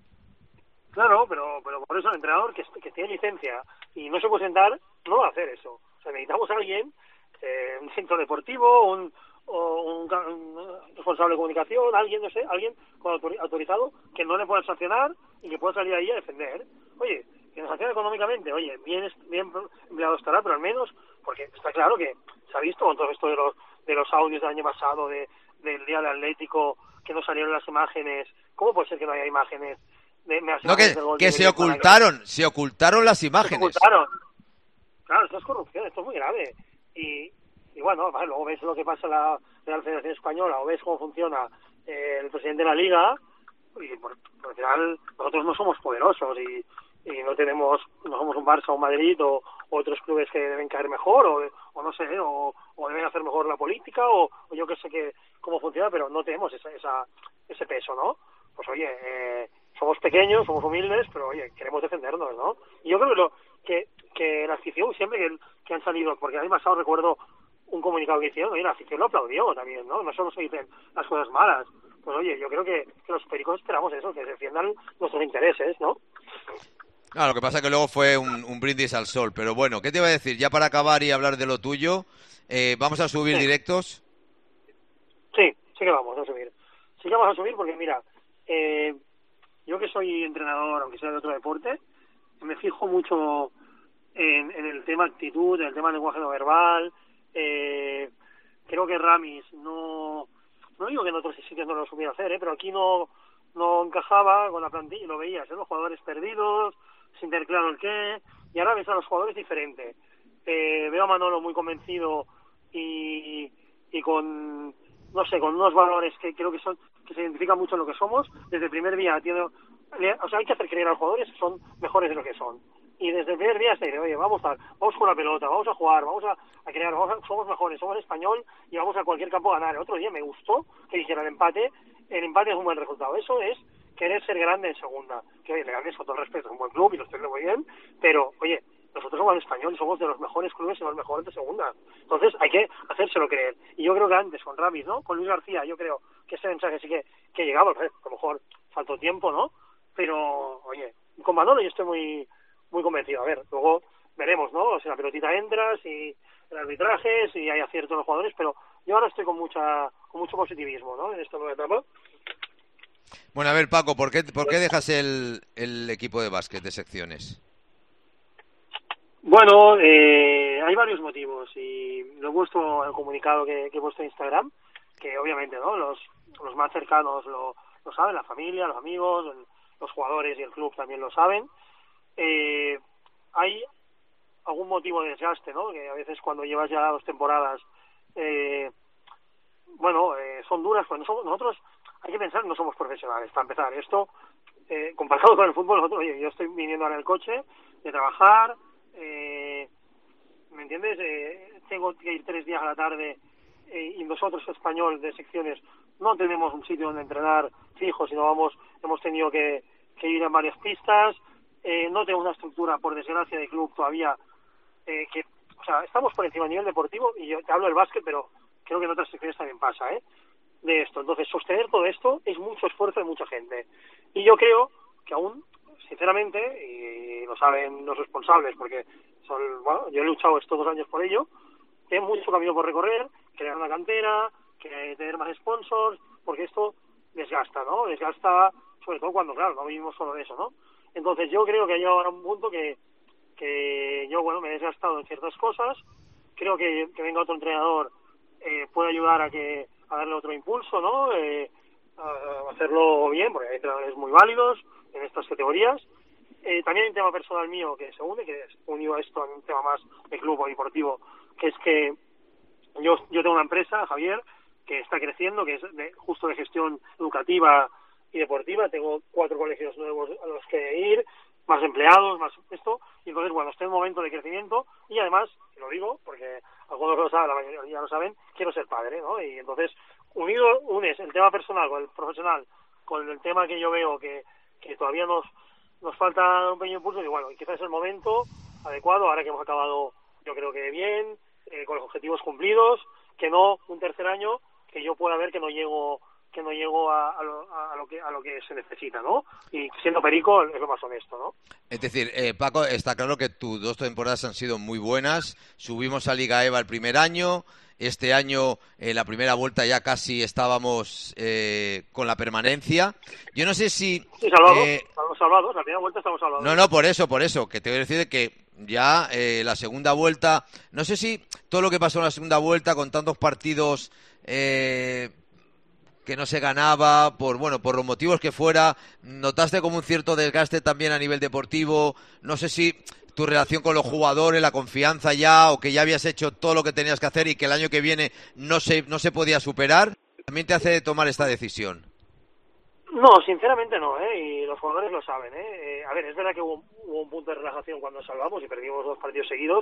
Claro, pero pero por eso el entrenador que, que tiene licencia y no se puede sentar, no va a hacer eso. O sea, necesitamos a alguien, eh, un centro deportivo, un, o un, un responsable de comunicación, alguien, no sé, alguien con autorizado que no le pueda sancionar y que pueda salir ahí a defender. Oye, que nos sancione económicamente, oye, bien, bien empleado estará, pero al menos, porque está claro que se ha visto con todo esto de los de los audios del año pasado, de del día del Atlético, que no salieron las imágenes. ¿Cómo puede ser que no haya imágenes? De, no, que, que se ocultaron, se ocultaron las imágenes. Se ocultaron. Claro, esto es corrupción, esto es muy grave. Y, y bueno, vale, luego ves lo que pasa en la, en la Federación Española, o ves cómo funciona eh, el presidente de la Liga, y por, por al final nosotros no somos poderosos y, y no tenemos, no somos un Barça o un Madrid o, o otros clubes que deben caer mejor, o, o no sé, o, o deben hacer mejor la política, o, o yo que sé que cómo funciona, pero no tenemos esa, esa ese peso, ¿no? Pues oye, eh, somos pequeños, somos humildes, pero oye, queremos defendernos, ¿no? Y yo creo que lo que, que la afición siempre que, que han salido, porque el año pasado recuerdo un comunicado que hicieron, oye, la afición lo aplaudió también, ¿no? No solo se dicen las cosas malas. Pues oye, yo creo que, que los pericos esperamos eso, que defiendan nuestros intereses, ¿no? Claro, lo que pasa es que luego fue un, un brindis al sol, pero bueno, ¿qué te iba a decir? Ya para acabar y hablar de lo tuyo, eh, ¿vamos a subir sí. directos? Sí, sí que vamos a subir. Sí que vamos a subir porque, mira, eh, yo que soy entrenador, aunque sea de otro deporte, me fijo mucho en, en el tema actitud, en el tema lenguaje no verbal. Eh, creo que Ramis no, no digo que en otros sitios no lo supiera hacer, ¿eh? Pero aquí no, no encajaba con la plantilla, lo veías, ¿eh? Los jugadores perdidos, sin tener claro el qué, y ahora ves a los jugadores diferentes. Eh, veo a Manolo muy convencido y, y con, no sé, con unos valores que creo que son que se identifican mucho en lo que somos. Desde el primer día tiene, o sea, hay que hacer creer a los jugadores que son mejores de lo que son. Y desde el primer día se dice, oye, vamos a, vamos con la pelota, vamos a jugar, vamos a, a crear, vamos a, somos mejores, somos español y vamos a cualquier campo a ganar. El otro día me gustó que dijera el empate, el empate es un buen resultado. Eso es querer ser grande en segunda. Que oye, Leganés, con todo el respeto, es un buen club y lo estoy muy bien, pero oye, nosotros somos español y somos de los mejores clubes y los mejores de segunda. Entonces hay que hacérselo creer. Y yo creo que antes con Ramis, ¿no? Con Luis García, yo creo que ese mensaje sí que, que llegaba, ¿eh? A lo mejor faltó tiempo, ¿no? Pero, oye, con Manolo yo estoy muy muy convencido. A ver, luego veremos, ¿no? Si la pelotita entra, si el arbitraje, si hay acierto en los jugadores, pero yo ahora estoy con mucha con mucho positivismo, ¿no? En esta nueva etapa. Bueno, a ver, Paco, ¿por qué, por qué dejas el, el equipo de básquet de secciones? Bueno, eh, hay varios motivos y lo he puesto en el comunicado que, que he puesto en Instagram, que obviamente, ¿no? Los los más cercanos lo, lo saben, la familia, los amigos, el, los jugadores y el club también lo saben. Eh, hay algún motivo de desgaste, ¿no? Que a veces cuando llevas ya dos temporadas, eh, bueno, eh, son duras. Cuando somos, nosotros, hay que pensar, no somos profesionales, para empezar. Esto, eh, comparado con el fútbol, nosotros, oye, yo estoy viniendo ahora en el coche de trabajar, eh, ¿me entiendes? Eh, tengo que ir tres días a la tarde eh, y nosotros, español de secciones, no tenemos un sitio donde entrenar fijo, sino vamos, hemos tenido que, que ir en varias pistas, eh, no tengo una estructura, por desgracia, de club todavía, eh, que, o sea, estamos por encima a nivel deportivo, y yo te hablo del básquet, pero creo que en otras secciones también pasa, ¿eh? De esto. Entonces, sostener todo esto es mucho esfuerzo de mucha gente. Y yo creo que aún, sinceramente, y lo saben los responsables, porque son, bueno, yo he luchado estos dos años por ello, que hay mucho camino por recorrer, crear una cantera, que tener más sponsors, porque esto desgasta, ¿no? Desgasta, sobre todo cuando, claro, no vivimos solo de eso, ¿no? Entonces, yo creo que hay ahora un punto que, que yo, bueno, me he desgastado en ciertas cosas. Creo que, que venga otro entrenador eh, puede ayudar a que a darle otro impulso, ¿no? Eh, a hacerlo bien, porque hay entrenadores muy válidos en estas categorías. Eh, también hay un tema personal mío que se une, que es unido a esto en un tema más de club o deportivo, que es que yo yo tengo una empresa, Javier, que está creciendo, que es de, justo de gestión educativa y deportiva. Tengo cuatro colegios nuevos a los que ir, más empleados, más esto, y entonces, bueno, estoy en un momento de crecimiento, y además, lo digo porque algunos lo saben, la mayoría ya lo saben, quiero ser padre, ¿no? Y entonces, unido, unes el tema personal con el profesional, con el tema que yo veo que, que todavía nos nos falta un pequeño impulso, y bueno, quizás es el momento adecuado, ahora que hemos acabado, yo creo que bien, eh, con los objetivos cumplidos, que no un tercer año, que yo pueda ver que no llego que no llego a, a, lo, a lo que a lo que se necesita, ¿no? Y siendo perico es lo más honesto, ¿no? Es decir, eh, Paco, está claro que tus dos temporadas han sido muy buenas. Subimos a Liga E V A el primer año. Este año, en eh, la primera vuelta ya casi estábamos eh, con la permanencia. Yo no sé si... Sí, salvados, eh, estamos salvados, la primera vuelta estamos salvados. No, no, por eso, por eso, que te voy a decir que ya eh, la segunda vuelta... No sé si todo lo que pasó en la segunda vuelta con tantos partidos... Eh, que no se ganaba, por bueno, por los motivos que fuera, notaste como un cierto desgaste también a nivel deportivo. No sé si tu relación con los jugadores, la confianza ya, o que ya habías hecho todo lo que tenías que hacer y que el año que viene no se no se podía superar, también te hace tomar esta decisión. No, sinceramente no, ¿eh? Y los jugadores lo saben, ¿eh? eh a ver, es verdad que hubo, hubo un punto de relajación cuando salvamos y perdimos dos partidos seguidos,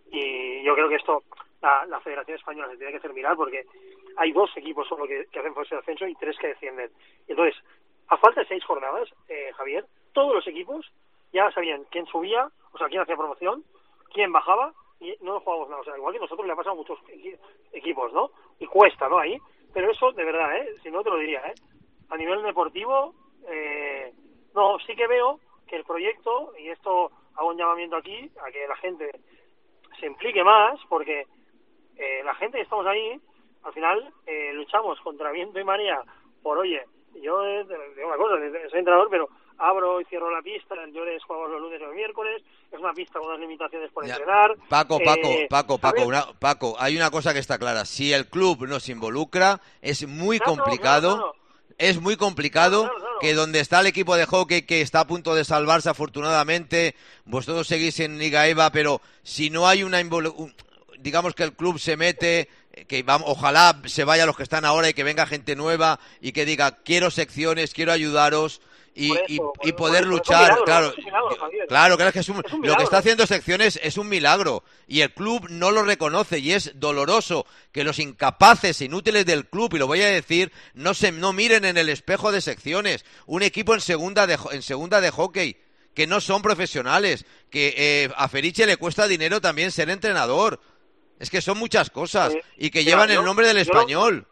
y yo creo que esto la, la Federación Española se tiene que hacer mirar, porque hay dos equipos solo que, que hacen fase de ascenso y tres que descienden. Entonces, a falta de seis jornadas, eh, Javier, todos los equipos ya sabían quién subía, o sea, quién hacía promoción, quién bajaba, y no jugábamos nada. O sea, igual que nosotros le ha pasado a muchos equipos, ¿no? Y cuesta, ¿no? Ahí. Pero eso, de verdad, ¿eh? Si no te lo diría, ¿eh? A nivel deportivo, eh, no, sí que veo que el proyecto, y esto hago un llamamiento aquí, a que la gente se implique más, porque eh, la gente que estamos ahí, al final eh, luchamos contra viento y marea por, oye, yo eh, digo una cosa, soy entrenador, pero abro y cierro la pista, yo les juego los lunes y los miércoles, es una pista con unas limitaciones por ya. entrenar. Paco, Paco, eh, Paco, Paco, una, Paco, hay una cosa que está clara, si el club no se involucra, es muy claro, complicado... Claro, claro. Es muy complicado claro, claro, claro. que donde está el equipo de hockey, que está a punto de salvarse afortunadamente, vosotros seguís en Liga E V A, pero si no hay una involu- digamos que el club se mete, que vamos, ojalá se vayan los que están ahora y que venga gente nueva y que diga quiero secciones, quiero ayudaros y, eso, y, por, y poder por, luchar, milagro, claro, milagro, claro, claro que es un, es un lo que está haciendo secciones es un milagro y el club no lo reconoce y es doloroso que los incapaces, inútiles del club, y lo voy a decir, no se no miren en el espejo de secciones, un equipo en segunda de en segunda de hockey que no son profesionales, que eh, a Feriche le cuesta dinero también ser entrenador. Es que son muchas cosas eh, y que mira, llevan yo, el nombre del yo, español.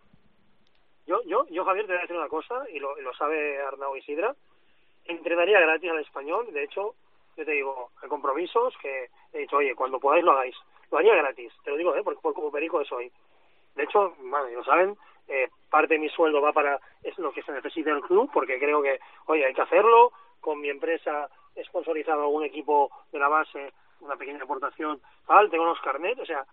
Yo, yo, yo, Javier, te voy a decir una cosa, y lo, y lo sabe Arnau y Sidra. Entrenaría gratis al español, de hecho, yo te digo, hay compromisos que he dicho, oye, cuando podáis lo hagáis. Lo haría gratis, te lo digo, ¿eh? Porque por, como perico de soy. De hecho, bueno, lo saben, eh, parte de mi sueldo va para es lo que se necesita en el club, porque creo que, oye, hay que hacerlo. Con mi empresa he sponsorizado algún equipo de la base, una pequeña aportación, tal, tengo unos carnets, o sea,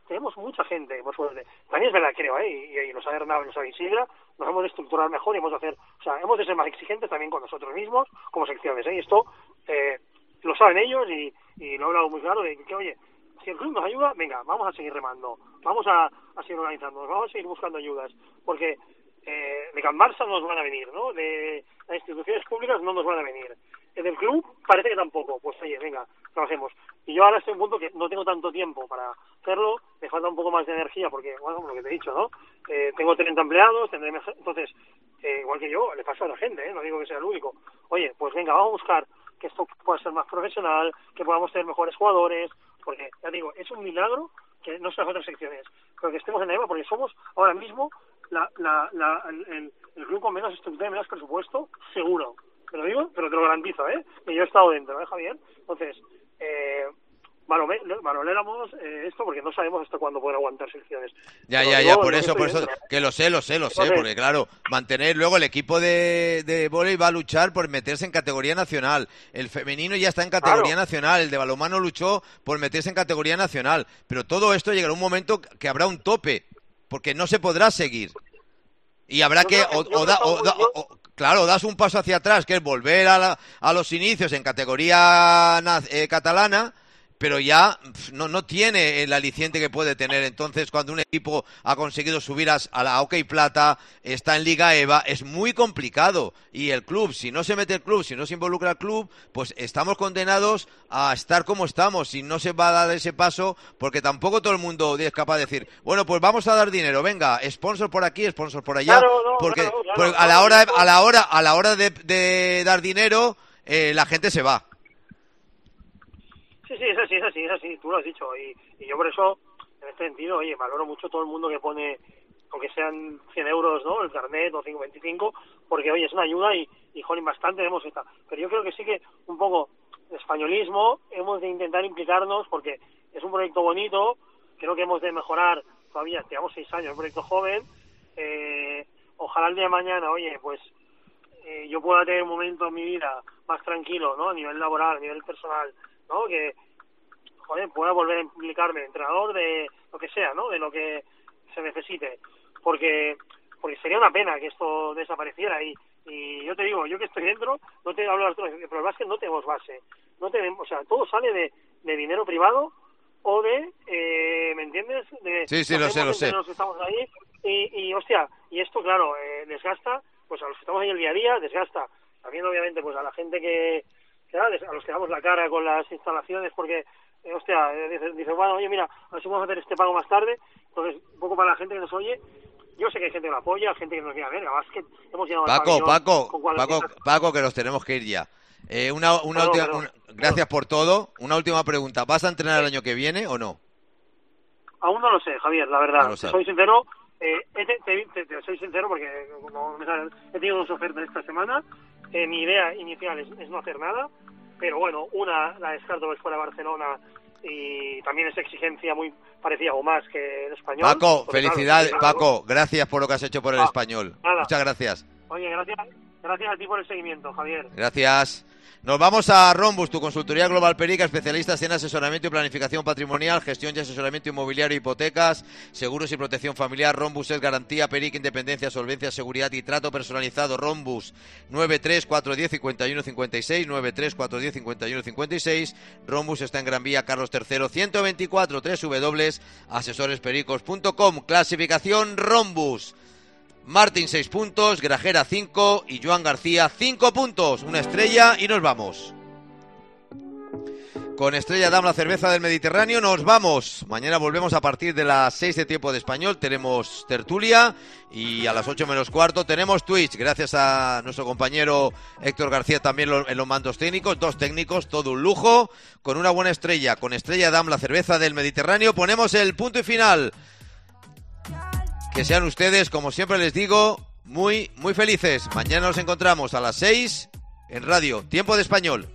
tenemos mucha gente, por suerte. También es verdad, creo, ¿eh? y, y nos ha Hernán, nos ha Isidra, nos hemos de estructurar mejor y hemos de hacer, o sea, hemos de ser más exigentes también con nosotros mismos como secciones, ¿eh? Y esto eh, lo saben ellos y, y lo he hablado muy claro de que, oye, si el club nos ayuda, venga, vamos a seguir remando, vamos a, a seguir organizándonos, vamos a seguir buscando ayudas, porque eh, de Can Barça no nos van a venir, ¿no? De las instituciones públicas no nos van a venir. En el club parece que tampoco, pues oye, venga, trabajemos. Y yo ahora estoy en un punto que no tengo tanto tiempo para hacerlo, me falta un poco más de energía porque, bueno, lo que te he dicho, ¿no? Eh, tengo treinta empleados, tendré mejor, entonces, eh, igual que yo, le pasa a la gente, ¿eh? No digo que sea el único. Oye, pues venga, vamos a buscar que esto pueda ser más profesional, que podamos tener mejores jugadores, porque, ya digo, es un milagro que no sean las otras secciones, pero que estemos en la EVA porque somos ahora mismo la, la, la, el, el club con menos estructura y menos presupuesto, seguro. Te lo digo, pero te lo garantizo, ¿eh? Que yo he estado dentro, ¿eh, Javier? Entonces, eh, valoremos eh, esto porque no sabemos hasta cuándo poder aguantar secciones. Ya, pero ya, ya, por eso, por eso, dentro. Que lo sé, lo sé, lo sé, Entonces, porque claro, mantener luego el equipo de, de vóley va a luchar por meterse en categoría nacional. El femenino ya está en categoría claro. nacional, el de balonmano luchó por meterse en categoría nacional. Pero todo esto llegará un momento que habrá un tope, porque no se podrá seguir. Y habrá yo que, o, que o, da, o, da, o, o claro, das un paso hacia atrás, que es volver a, la, a los inicios en categoría eh, catalana, pero ya no, no tiene el aliciente que puede tener. Entonces, cuando un equipo ha conseguido subir a, a la Hockey Plata, está en Liga EVA, es muy complicado. Y el club, si no se mete el club, si no se involucra el club, pues estamos condenados a estar como estamos. Y no se va a dar ese paso, porque tampoco todo el mundo es capaz de decir, bueno, pues vamos a dar dinero, venga, sponsor por aquí, sponsor por allá. Claro, no, porque, claro, claro, porque claro, a la hora, claro. a la hora, a la hora de, de dar dinero, eh, la gente se va. Sí, sí, es así, es así, es así, tú lo has dicho. Y, y yo por eso, en este sentido, oye, valoro mucho todo el mundo que pone, aunque sean cien euros, ¿no? El carnet o cinco veinticinco, porque, oye, es una ayuda y, y jolín, bastante hemos estado. Pero yo creo que sí que un poco de españolismo hemos de intentar implicarnos porque es un proyecto bonito, creo que hemos de mejorar todavía, llevamos seis años, un proyecto joven, eh, ojalá el día de mañana, oye, pues eh, yo pueda tener un momento en mi vida más tranquilo, ¿no? A nivel laboral, a nivel personal, ¿no? Que, joder, pueda volver a implicarme entrenador de lo que sea, ¿no? De lo que se necesite. Porque porque sería una pena que esto desapareciera. Y, y yo te digo, yo que estoy dentro, no te hablo de pero el problema es que no tenemos base. No tenemos, o sea, todo sale de, de dinero privado o de, eh, ¿me entiendes? De, sí, sí, lo sé, lo sé. Los que estamos ahí y, y, hostia, y esto, claro, eh, desgasta, pues a los que estamos ahí el día a día, desgasta. También, obviamente, pues a la gente que a los que damos la cara con las instalaciones porque, eh, hostia, eh, dice, dice, bueno, oye, mira, a ver si vamos a hacer este pago más tarde. Entonces, un poco para la gente que nos oye, yo sé que hay gente que lo apoya, gente que nos diga, venga, más que hemos llegado al Paco, Paco, con Paco, Paco, que nos tenemos que ir ya. Eh, una, una perdón, última, perdón, una, perdón. gracias por todo. Una última pregunta, ¿vas a entrenar el año que viene o no? Aún no lo sé, Javier, la verdad. No soy sincero, eh, te, te, te, te soy sincero porque como me salen, he tenido dos ofertas esta semana. Eh, mi idea inicial es, es no hacer nada. Pero bueno, una la descarto que fuera Barcelona y también es exigencia muy parecida o más que el español. Paco, porque, felicidades, claro, Paco, gracias por lo que has hecho por el ah, español. Nada. Muchas gracias. Oye, gracias, gracias a ti por el seguimiento, Javier. Gracias. Nos vamos a Rhombus, tu consultoría global Perica, especialistas en asesoramiento y planificación patrimonial, gestión y asesoramiento inmobiliario, hipotecas, seguros y protección familiar. Rhombus es garantía, Perica, independencia, solvencia, seguridad y trato personalizado. Rhombus, nueve tres cuatro uno cero cincuenta y uno cincuenta y seis, nueve tres cuatro uno cero cincuenta y uno cincuenta y seis. Rhombus está en Gran Vía, Carlos tercero, ciento veinticuatro, doble u doble u doble u punto asesores pericos punto com. Clasificación Rhombus. Martín seis puntos, Grajera cinco y Joan García cinco puntos. Una estrella y nos vamos. Con Estrella Damm, la cerveza del Mediterráneo, nos vamos. Mañana volvemos a partir de las seis de tiempo de español. Tenemos tertulia y a las ocho menos cuarto tenemos Twitch. Gracias a nuestro compañero Héctor García también en los mandos técnicos. Dos técnicos, todo un lujo. Con una buena estrella, con Estrella Damm, la cerveza del Mediterráneo, ponemos el punto y final. Que sean ustedes, como siempre les digo, muy, muy felices. Mañana nos encontramos a las seis en Radio Tiempo de Español.